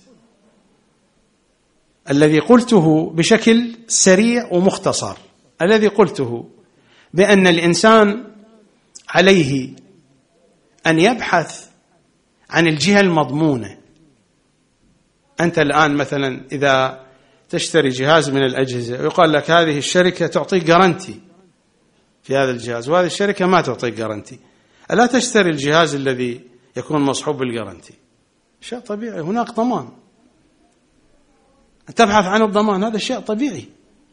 الذي قلته بشكل سريع ومختصر، الذي قلته بأن الإنسان عليه أن يبحث عن الجهة المضمونة. أنت الآن مثلا إذا تشتري جهاز من الأجهزة ويقال لك هذه الشركة تعطيك جارنتي في هذا الجهاز، وهذه الشركة ما تعطيك جارنتي، ألا تشتري الجهاز الذي يكون مصحوب بالجارنتي؟ شيء طبيعي، هناك ضمان، تبحث عن الضمان، هذا شيء طبيعي.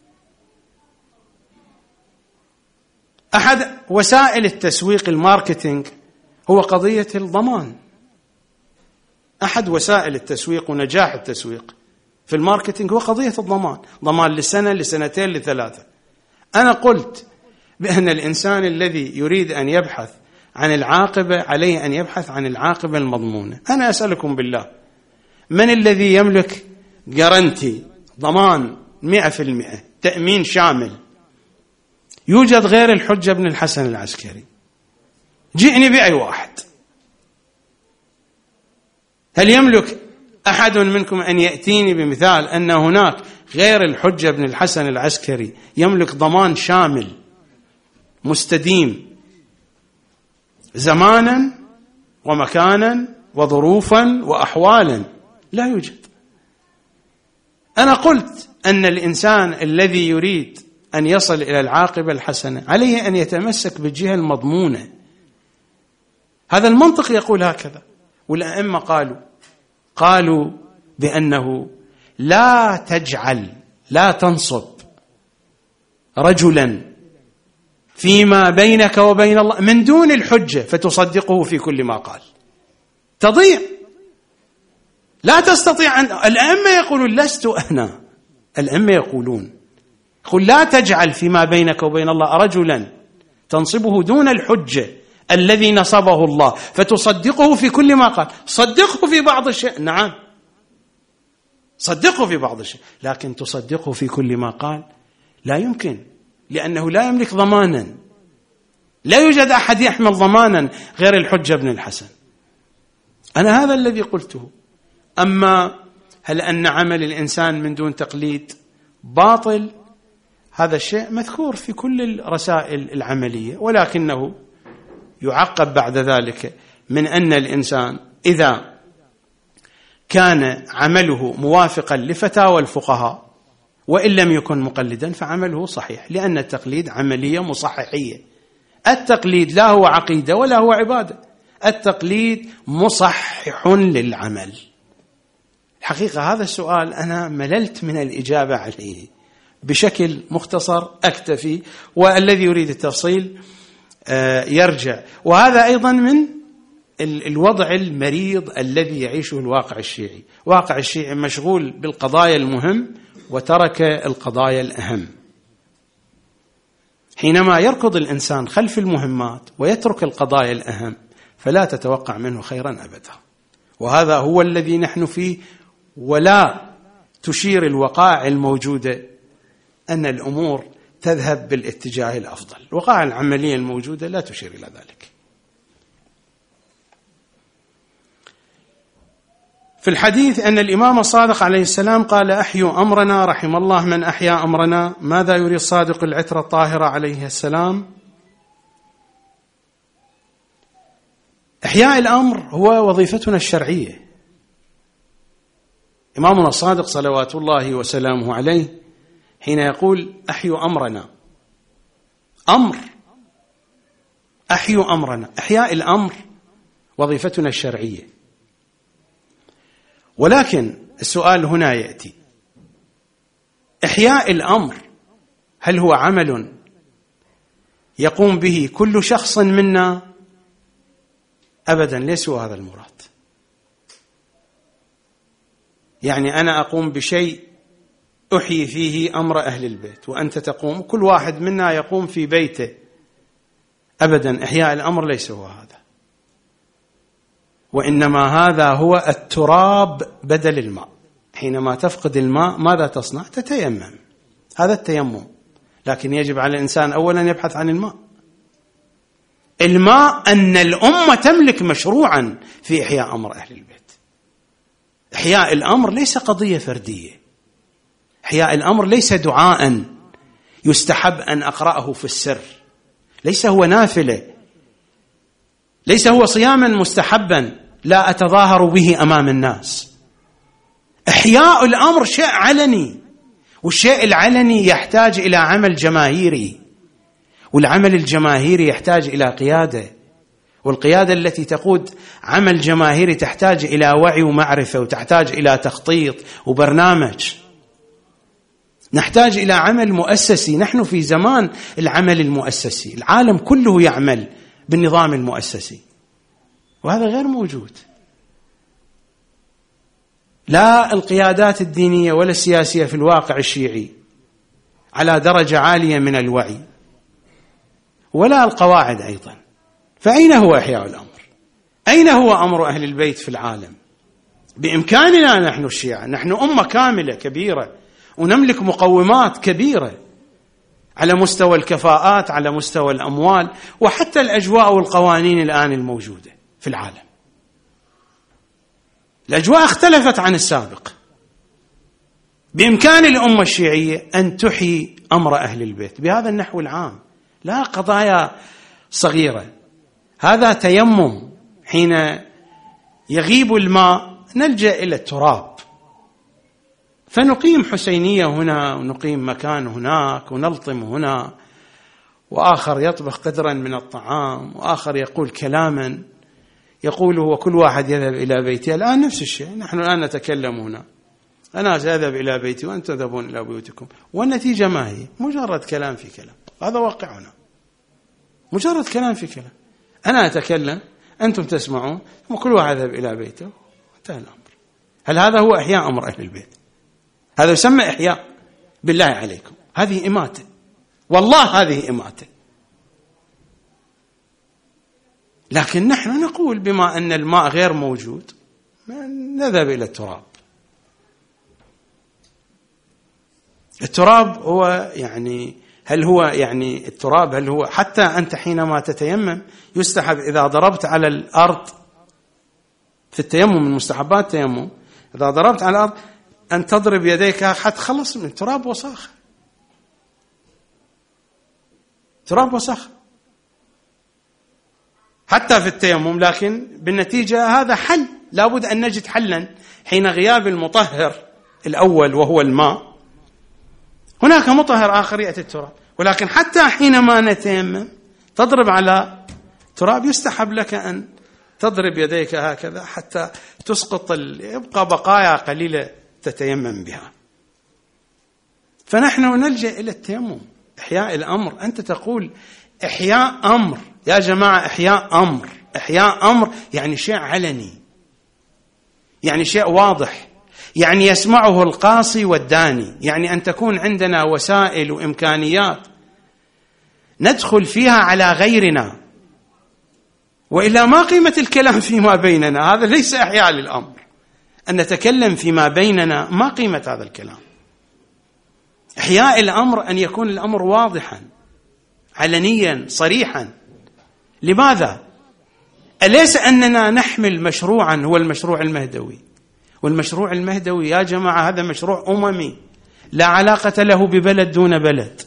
أحد وسائل التسويق الماركتينج هو قضية الضمان. أحد وسائل التسويق ونجاح التسويق في الماركتينج هو قضية الضمان، ضمان لسنة لسنتين لثلاثة. أنا قلت بأن الإنسان الذي يريد أن يبحث عن العاقبة عليه أن يبحث عن العاقبة المضمونة. أنا أسألكم بالله، من الذي يملك جارنتي ضمان 100% تأمين شامل يوجد غير الحجة بن الحسن العسكري؟ جئني بأي واحد. هل يملك أحد منكم أن يأتيني بمثال أن هناك غير الحجة بن الحسن العسكري يملك ضمان شامل مستديم زمانا ومكانا وظروفا وأحوالا؟ لا يوجد. أنا قلت أن الإنسان الذي يريد أن يصل إلى العاقبة الحسنة عليه أن يتمسك بالجهة المضمونة. هذا المنطق يقول هكذا، والأئمة قالوا بأنه لا تنصب رجلا فيما بينك وبين الله من دون الحجة فتصدقه في كل ما قال، تضيع. لا تستطيع أن الأئمة يقولون، لست أنا، الأئمة يقول لا تجعل فيما بينك وبين الله رجلا تنصبه دون الحجة الذي نصبه الله فتصدقه في كل ما قال. صدقه في بعض الشيء، نعم صدقه في بعض الشيء، لكن تصدقه في كل ما قال لا يمكن، لأنه لا يملك ضمانا. لا يوجد أحد يحمل ضمانا غير الحجة بن الحسن. أنا هذا الذي قلته. أما هل أن عمل الإنسان من دون تقليد باطل؟ هذا الشيء مذكور في كل الرسائل العملية، ولكنه يعقب بعد ذلك من أن الإنسان إذا كان عمله موافقا لفتاوى الفقهاء وإن لم يكن مقلدا فعمله صحيح، لأن التقليد عملية مصححية. التقليد لا هو عقيدة ولا هو عبادة، التقليد مصحح للعمل. الحقيقة هذا السؤال أنا مللت من الإجابة عليه، بشكل مختصر أكتفي، والذي يريد التفصيل يرجع. وهذا أيضا من الوضع المريض الذي يعيشه الواقع الشيعي. واقع الشيعي مشغول بالقضايا المهم وترك القضايا الأهم. حينما يركض الإنسان خلف المهمات ويترك القضايا الأهم فلا تتوقع منه خيرا أبدا، وهذا هو الذي نحن فيه. ولا تشير الوقائع الموجودة أن الأمور تذهب بالاتجاه الأفضل، الوقائع العملية الموجودة لا تشير إلى ذلك. في الحديث أن الإمام الصادق عليه السلام قال: أحيوا أمرنا رحم الله من أحيا أمرنا. ماذا يريد الصادق العترة الطاهرة عليه السلام؟ إحياء الأمر هو وظيفتنا الشرعية. إمامنا الصادق صلوات الله وسلامه عليه حين يقول أحيوا أمرنا، أمر، أحيوا أمرنا، إحياء الأمر وظيفتنا الشرعية. ولكن السؤال هنا يأتي: إحياء الأمر هل هو عمل يقوم به كل شخص منا أبدا، ليس هو هذا المراد. يعني أنا أقوم بشيء أحيي فيه أمر أهل البيت، وأنت تقوم، كل واحد منا يقوم في بيته. أبدا، إحياء الأمر ليس هو هذا، وإنما هذا هو التراب بدل الماء. حينما تفقد الماء ماذا تصنع؟ تتيمم، هذا التيمم. لكن يجب على الإنسان أولا يبحث عن الماء. الماء أن الأمة تملك مشروعا في إحياء أمر أهل البيت. إحياء الأمر ليس قضية فردية، إحياء الأمر ليس دعاء يستحب أن أقرأه في السر، ليس هو نافلة، ليس هو صياما مستحبا لا أتظاهر به أمام الناس. إحياء الأمر شيء علني، والشيء العلني يحتاج إلى عمل جماهيري، والعمل الجماهيري يحتاج إلى قيادة، والقيادة التي تقود عمل جماهيري تحتاج إلى وعي ومعرفة، وتحتاج إلى تخطيط وبرنامج. نحتاج إلى عمل مؤسسي. نحن في زمان العمل المؤسسي، العالم كله يعمل بالنظام المؤسسي، وهذا غير موجود. لا القيادات الدينية ولا السياسية في الواقع الشيعي على درجة عالية من الوعي، ولا القواعد أيضا. فأين هو إحياء الأمر؟ أين هو أمر أهل البيت في العالم؟ بإمكاننا نحن الشيعة، نحن أمة كاملة كبيرة، ونملك مقومات كبيرة على مستوى الكفاءات، على مستوى الأموال، وحتى الأجواء والقوانين الآن الموجودة في العالم. الأجواء اختلفت عن السابق. بإمكان الأمة الشيعية أن تحيي أمر أهل البيت بهذا النحو العام، لا قضايا صغيرة. هذا تيمم، حين يغيب الماء نلجأ إلى التراب، فنقيم حسينية هنا، ونقيم مكان هناك، ونلطم هنا، وآخر يطبخ قدرا من الطعام، وآخر يقول كلاما يقوله، وكل واحد يذهب إلى بيته. الآن نفس الشيء، نحن الآن نتكلم هنا، أنا سأذهب إلى بيتي وأنتم تذهبون إلى بيوتكم، والنتيجة ما هي؟ مجرد كلام في كلام. هذا واقعنا، مجرد كلام في كلام. أنا أتكلم، أنتم تسمعون، وكل واحد يذهب إلى بيته، انتهى الأمر. هل هذا هو إحياء أمر أهل البيت؟ هذا يسمى إحياء؟ بالله عليكم، هذه إماتة، والله هذه إماتة. لكن نحن نقول بما أن الماء غير موجود نذهب إلى التراب. التراب هو يعني، هل هو يعني التراب، هل هو حتى أنت حينما تتيمم يستحب إذا ضربت على الأرض في التيمم، من مستحبات التيمم إذا ضربت على الأرض أن تضرب يديك حتى تخلص من التراب وساخة، تراب وساخة حتى في التيمم. لكن بالنتيجة هذا حل، لابد أن نجد حلا حين غياب المطهر الأول وهو الماء، هناك مطهر آخر يأتي التراب. ولكن حتى حينما نتيمم تضرب على تراب يستحب لك أن تضرب يديك هكذا حتى تسقط، يبقى بقايا قليلة تتيمم بها. فنحن نلجأ إلى التيمم، إحياء الأمر. أنت تقول إحياء أمر، يا جماعة إحياء أمر، إحياء أمر يعني شيء علني، يعني شيء واضح، يعني يسمعه القاصي والداني، يعني أن تكون عندنا وسائل وإمكانيات ندخل فيها على غيرنا، وإلا ما قيمة الكلام فيما بيننا؟ هذا ليس إحياء للأمر. أن نتكلم فيما بيننا، ما قيمة هذا الكلام؟ إحياء الأمر أن يكون الأمر واضحا علنيا صريحا. لماذا؟ أليس أننا نحمل مشروعا هو المشروع المهدوي؟ والمشروع المهدوي يا جماعة هذا مشروع أممي لا علاقة له ببلد دون بلد.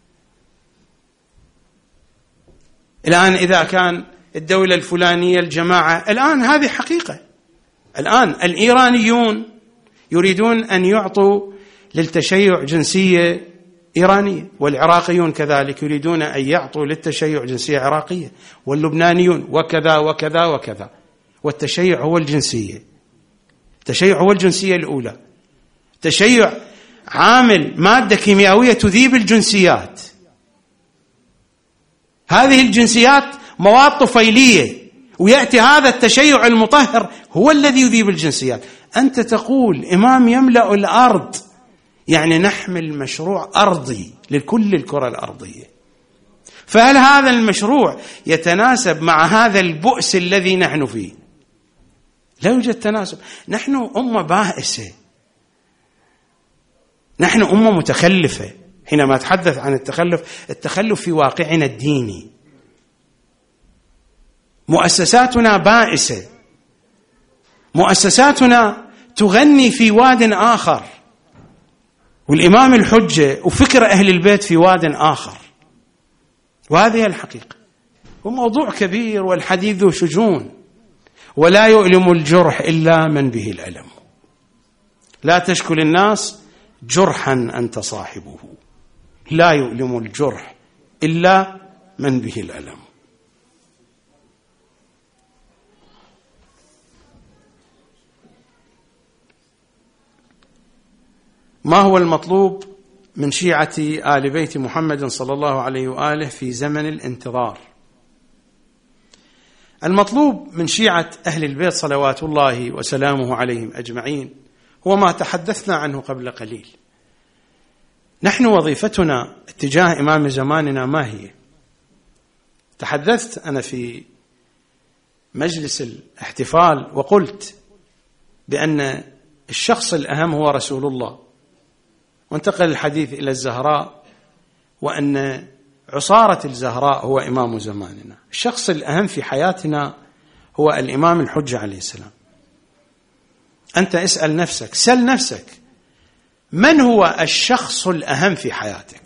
الآن إذا كان الدولة الفلانية الجماعة، الآن هذه حقيقة، الآن الإيرانيون يريدون أن يعطوا للتشيع جنسية إيرانية، والعراقيون كذلك يريدون أن يعطوا للتشيع جنسية عراقية، واللبنانيون وكذا وكذا وكذا. والتشيع هو الجنسية، التشيع هو الجنسية الأولى. تشيع عامل مادة كيميائية تذيب الجنسيات. هذه الجنسيات مواد طفيلية، ويأتي هذا التشيع المطهر هو الذي يذيب الجنسيات. أنت تقول إمام يملأ الأرض، يعني نحمل مشروع أرضي لكل الكرة الأرضية. فهل هذا المشروع يتناسب مع هذا البؤس الذي نحن فيه؟ لا يوجد تناسب. نحن أمة بائسة، نحن أمة متخلفة. حينما أتحدث عن التخلف في واقعنا الديني. مؤسساتنا بائسة، مؤسساتنا تغني في واد آخر، والإمام الحجة وفكر أهل البيت في واد آخر، وهذه الحقيقة. وموضوع كبير والحديث ذو شجون، ولا يؤلم الجرح إلا من به الألم. لا تشكل الناس جرحا أنت صاحبه، لا يؤلم الجرح إلا من به الألم. ما هو المطلوب من شيعة آل بيت محمد صلى الله عليه وآله في زمن الانتظار؟ المطلوب من شيعة أهل البيت صلوات الله وسلامه عليهم أجمعين هو ما تحدثنا عنه قبل قليل. نحن وظيفتنا اتجاه إمام زماننا ما هي؟ تحدثت أنا في مجلس الاحتفال وقلت بأن الشخص الأهم هو رسول الله، وانتقل الحديث إلى الزهراء، وأن عصارة الزهراء هو إمام زماننا. الشخص الأهم في حياتنا هو الإمام الحجة عليه السلام. أنت اسأل نفسك، سل نفسك، من هو الشخص الأهم في حياتك؟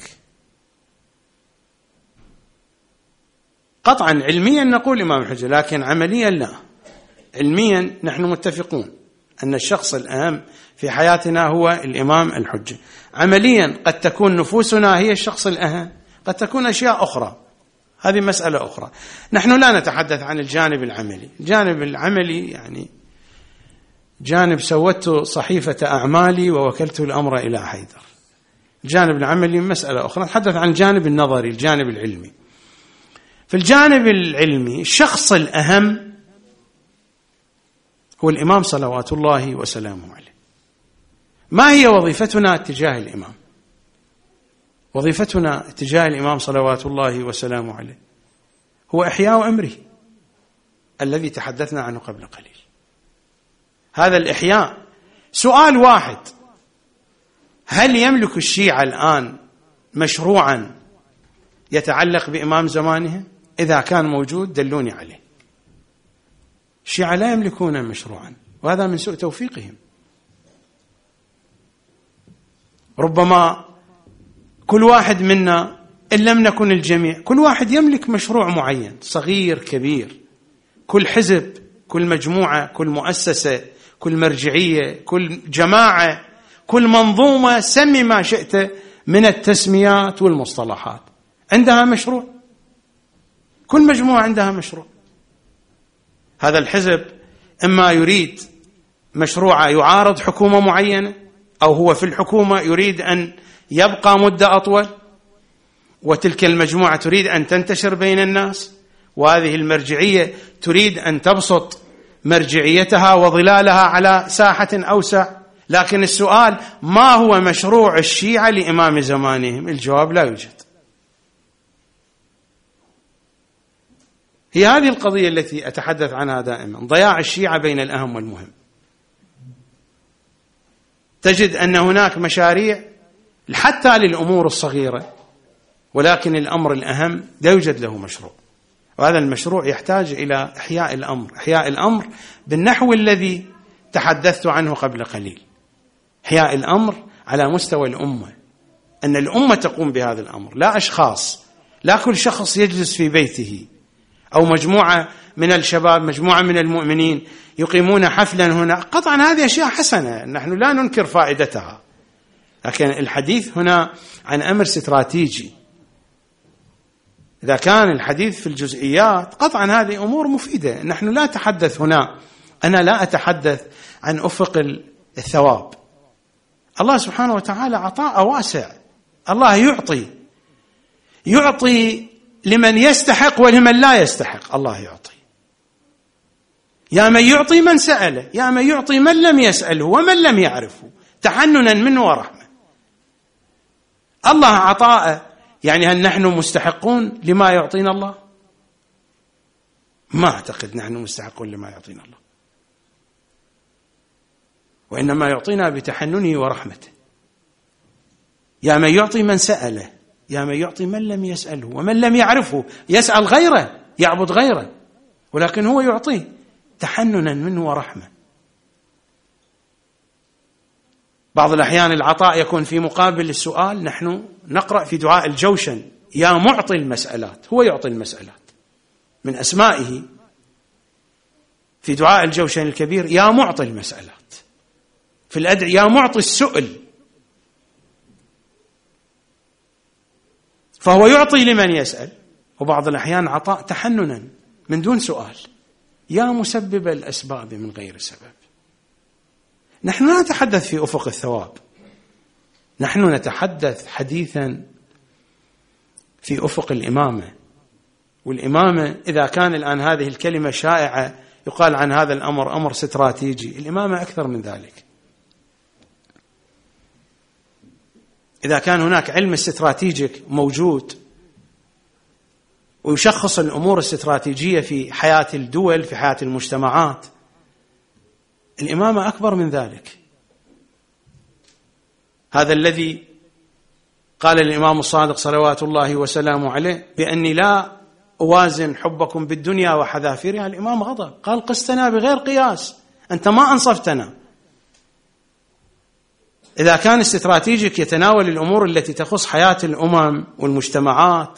قطعا علميا نقول إمام الحجة، لكن عمليا لا. علميا نحن متفقون أن الشخص الأهم في حياتنا هو الإمام الحجة. عمليا قد تكون نفوسنا هي الشخص الأهم، قد تكون أشياء أخرى، هذه مسألة أخرى. نحن لا نتحدث عن الجانب العملي. الجانب العملي يعني جانب سوت صحيفة أعمالي ووكلت الأمر إلى حيدر. الجانب العملي مسألة أخرى. نتحدث عن الجانب النظري، الجانب العلمي. في الجانب العلمي الشخص الأهم هو الإمام صلوات الله وسلامه عليه. ما هي وظيفتنا اتجاه الإمام؟ وظيفتنا اتجاه الإمام صلوات الله وسلامه عليه هو إحياء أمره الذي تحدثنا عنه قبل قليل. هذا الإحياء سؤال واحد: هل يملك الشيعة الآن مشروعا يتعلق بإمام زمانهم؟ إذا كان موجود دلوني عليه. الشيعة لا يملكون مشروعا، وهذا من سوء توفيقهم. ربما كل واحد منا إن لم نكن الجميع، كل واحد يملك مشروع معين، صغير كبير. كل حزب، كل مجموعة، كل مؤسسة، كل مرجعية، كل جماعة، كل منظومة، سمي ما شئت من التسميات والمصطلحات، عندها مشروع. كل مجموعة عندها مشروع. هذا الحزب إما يريد مشروع يعارض حكومة معينة، أو هو في الحكومة يريد أن يبقى مدة أطول، وتلك المجموعة تريد أن تنتشر بين الناس، وهذه المرجعية تريد أن تبسط مرجعيتها وظلالها على ساحة أوسع. لكن السؤال: ما هو مشروع الشيعة لإمام زمانهم؟ الجواب: لا يوجد. هي هذه القضية التي أتحدث عنها دائما، ضياع الشيعة بين الأهم والمهم. تجد أن هناك مشاريع حتى للأمور الصغيرة، ولكن الأمر الأهم لا يوجد له مشروع. وهذا المشروع يحتاج إلى إحياء الأمر، إحياء الأمر بالنحو الذي تحدثت عنه قبل قليل. إحياء الأمر على مستوى الأمة، أن الأمة تقوم بهذا الأمر، لا أشخاص، لا كل شخص يجلس في بيته، أو مجموعة من الشباب، مجموعة من المؤمنين يقيمون حفلا هنا. قطعا هذه أشياء حسنة، نحن لا ننكر فائدتها، لكن الحديث هنا عن أمر استراتيجي. إذا كان الحديث في الجزئيات قطعا هذه أمور مفيدة. نحن لا نتحدث هنا، أنا لا أتحدث عن أفق الثواب. الله سبحانه وتعالى عطاء واسع، الله يعطي لمن يستحق ولمن لا يستحق. الله يعطي. يا من يعطي من سأله، يا من يعطي من لم يسأله ومن لم يعرفه تحننا منه ورحمة. الله عطاءه، يعني هل نحن مستحقون لما يعطينا الله؟ ما أعتقد نحن مستحقون لما يعطينا الله، وإنما يعطينا بتحننه ورحمته. يا من يعطي من سأله، يا من يعطي من لم يسأله ومن لم يعرفه. يسأل غيره، يعبد غيره، ولكن هو يعطيه تحننا منه ورحمة. بعض الأحيان العطاء يكون في مقابل السؤال. نحن نقرأ في دعاء الجوشن: يا معطي المسألات. هو يعطي المسألات، من أسمائه في دعاء الجوشن الكبير يا معطي المسألات. في الأدعية يا معطي السؤل، فهو يعطي لمن يسأل. وبعض الأحيان عطاء تحننا من دون سؤال: يا مسبب الأسباب من غير سبب. نحن لا نتحدث في أفق الثواب، نحن نتحدث حديثا في أفق الإمامة. والإمامة إذا كان الآن هذه الكلمة شائعة يقال عن هذا الأمر أمر استراتيجي، الإمامة أكثر من ذلك. إذا كان هناك علم استراتيجي موجود ويشخص الأمور الاستراتيجية في حياة الدول، في حياة المجتمعات، الإمامة أكبر من ذلك. هذا الذي قال الإمام الصادق صلوات الله وسلامه عليه بأني لا أوازن حبكم بالدنيا وحذافيرها. الإمام غضب، قال: قستنا بغير قياس، أنت ما أنصفتنا. إذا كان استراتيجيك يتناول الأمور التي تخص حياة الأمم والمجتمعات.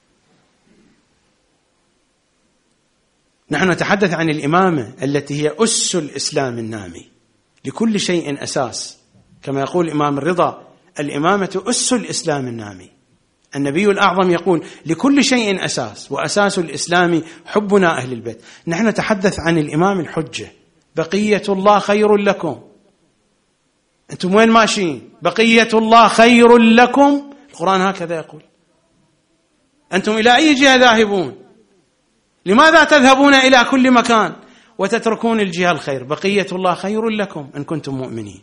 نحن نتحدث عن الإمامة التي هي أس الإسلام النامي، لكل شيء أساس، كما يقول الإمام الرضا: الإمامة أس الإسلام النامي. النبي الأعظم يقول: لكل شيء أساس، وأساس الإسلام حبنا أهل البيت. نحن نتحدث عن الإمام الحجة: بقية الله خير لكم. أنتم وين ماشيين؟ بقية الله خير لكم. القرآن هكذا يقول. أنتم إلى أي جهة ذاهبون؟ لماذا تذهبون إلى كل مكان وتتركون الجهة الخير؟ بقية الله خير لكم إن كنتم مؤمنين.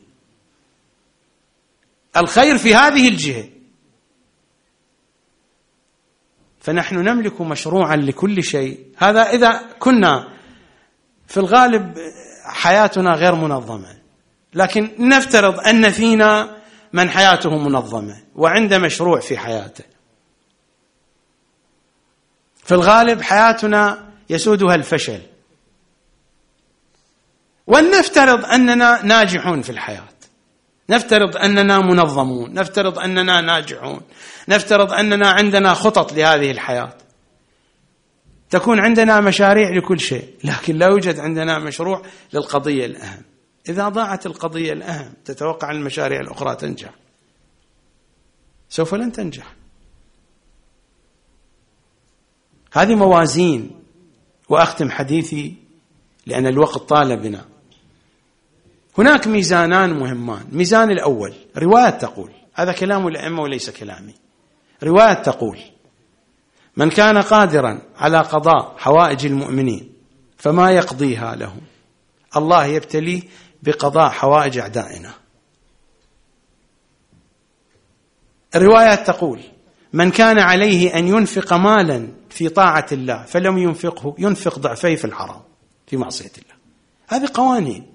الخير في هذه الجهة. فنحن نملك مشروعا لكل شيء. هذا إذا كنا في الغالب حياتنا غير منظمة، لكن نفترض أن فينا من حياته منظمة وعنده مشروع في حياته. في الغالب حياتنا يسودها الفشل، ولنفترض أننا ناجحون في الحياة، نفترض أننا منظمون، نفترض أننا ناجحون، نفترض أننا عندنا خطط لهذه الحياة، تكون عندنا مشاريع لكل شيء، لكن لا يوجد عندنا مشروع للقضية الأهم. إذا ضاعت القضية الأهم تتوقع المشاريع الأخرى تنجح؟ سوف لن تنجح. هذه موازين. وأختم حديثي لأن الوقت طال بنا. هناك ميزانان مهمان. ميزان الأول رواية تقول، هذا كلام الأئمة وليس كلامي، رواية تقول: من كان قادرا على قضاء حوائج المؤمنين فما يقضيها لهم، الله يبتليه بقضاء حوائج أعدائنا. الروايات تقول: من كان عليه أن ينفق مالا في طاعة الله فلم ينفقه ينفق ضعفيه في الحرام في معصية الله. هذه قوانين.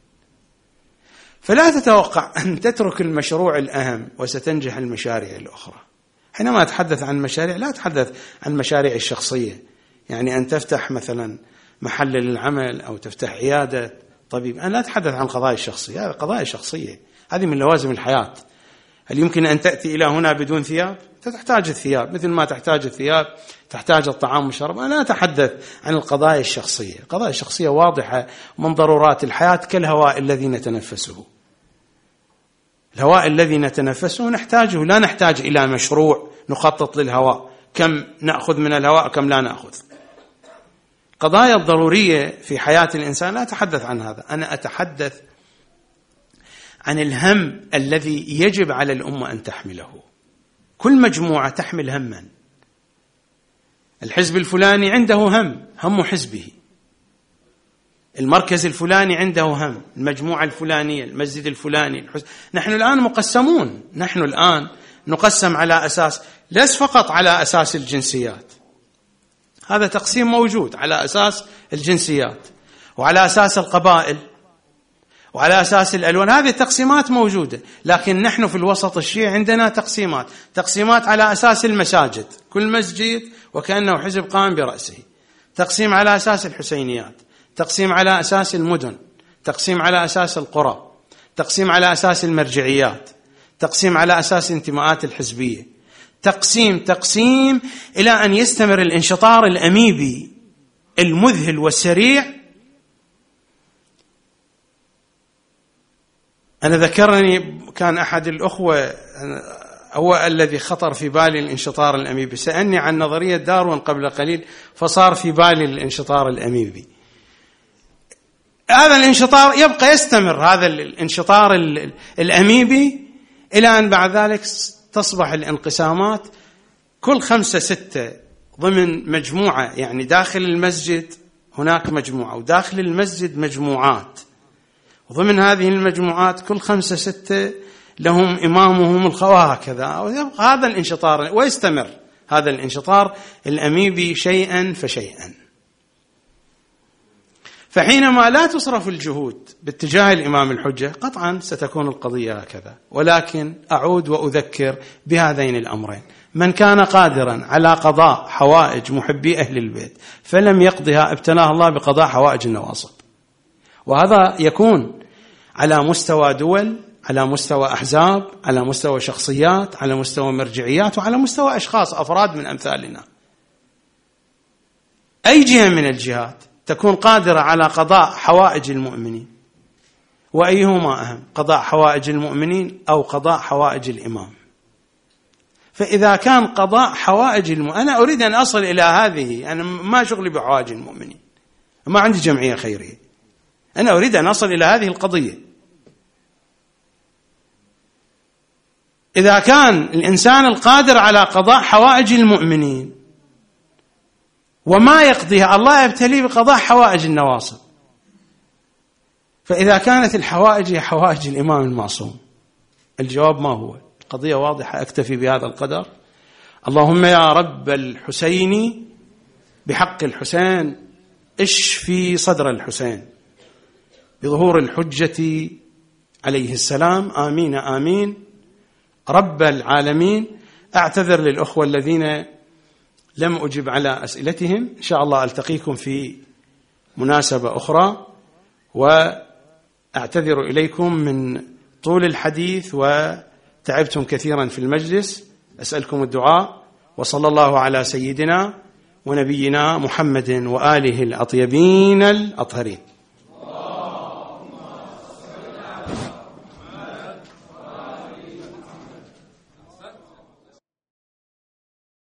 فلا تتوقع أن تترك المشروع الأهم وستنجح المشاريع الأخرى. حينما أتحدث عن مشاريع لا أتحدث عن مشاريع الشخصية، يعني أن تفتح مثلا محل للعمل أو تفتح عيادة طبيب. أنا لا أتحدث عن قضايا الشخصية، هذه قضايا شخصية، هذه من لوازم الحياة. هل يمكن أن تأتي إلى هنا بدون ثياب؟ تحتاج الثياب مثل ما تحتاج الثياب تحتاج الطعام والشراب. أنا لا أتحدث عن القضايا الشخصية. القضايا الشخصية واضحة من ضرورات الحياة كالهواء الذي نتنفسه. الهواء الذي نتنفسه نحتاجه، لا نحتاج إلى مشروع نخطط للهواء، كم نأخذ من الهواء كم لا نأخذ. القضايا الضرورية في حياة الإنسان لا أتحدث عن هذا. أنا أتحدث عن الهم الذي يجب على الأمة أن تحمله. كل مجموعة تحمل هما. الحزب الفلاني عنده هم حزبه، المركز الفلاني عنده هم، المجموعة الفلانية، المسجد الفلاني، نحن الآن مقسمون، نحن الآن نقسم على أساس ليس فقط على أساس الجنسيات، هذا تقسيم موجود على أساس الجنسيات وعلى أساس القبائل وعلى أساس الألوان، هذه التقسيمات موجودة. لكن نحن في الوسط الشيعي عندنا تقسيمات على أساس المساجد، كل مسجد وكأنه حزب قائم برأسه، تقسيم على أساس الحسينيات، تقسيم على أساس المدن، تقسيم على أساس القرى، تقسيم على أساس المرجعيات، تقسيم على أساس انتماءات الحزبية، تقسيم إلى أن يستمر الانشطار الأميبي المذهل والسريع. أنا ذكرني كان أحد الأخوة هو الذي خطر في بالي الانشطار الأميبي، سألني عن نظرية داروين قبل قليل فصار في بالي الانشطار الأميبي. هذا الانشطار يبقى يستمر، هذا الانشطار الأميبي، إلى أن بعد ذلك تصبح الانقسامات كل 5-6 ضمن مجموعة، يعني داخل المسجد هناك مجموعة وداخل المسجد مجموعات، وضمن هذه المجموعات كل 5-6 لهم إمامهم وهكذا، ويبقى هذا الانشطار ويستمر هذا الانشطار الأميبي شيئا فشيئا. فحينما لا تصرف الجهود باتجاه الإمام الحجة قطعا ستكون القضية هكذا. ولكن أعود وأذكر بهذين الأمرين: من كان قادرا على قضاء حوائج محبي أهل البيت فلم يقضها ابتلاه الله بقضاء حوائج النواصب، وهذا يكون على مستوى دول، على مستوى أحزاب، على مستوى شخصيات، على مستوى مرجعيات، وعلى مستوى أشخاص أفراد من أمثالنا. أي جهة من الجهات تكون قادرة على قضاء حوائج المؤمنين، وأيهما أهم، قضاء حوائج المؤمنين أو قضاء حوائج الإمام؟ فإذا كان قضاء حوائج أنا أريد أن أصل إلى هذه، أنا ما شغلي بحوائج المؤمنين، ما عندي جمعية خيرية، أنا أريد أن أصل إلى هذه القضية. إذا كان الإنسان القادر على قضاء حوائج المؤمنين وما يقضيها، الله يبتليه بقضاء حوائج النواصب. فإذا كانت الحوائج هي حوائج الإمام المعصوم، الجواب ما هو؟ القضية واضحة، أكتفي بهذا القدر. اللهم يا رب الحسين بحق الحسين اشفي صدر الحسين بظهور الحجة عليه السلام، آمين آمين رب العالمين. أعتذر للأخوة الذين لم أجب على أسئلتهم، إن شاء الله ألتقيكم في مناسبة أخرى، وأعتذر إليكم من طول الحديث وتعبتم كثيرا في المجلس. أسألكم الدعاء، وصلى الله على سيدنا ونبينا محمد وآله الأطيبين الأطهرين.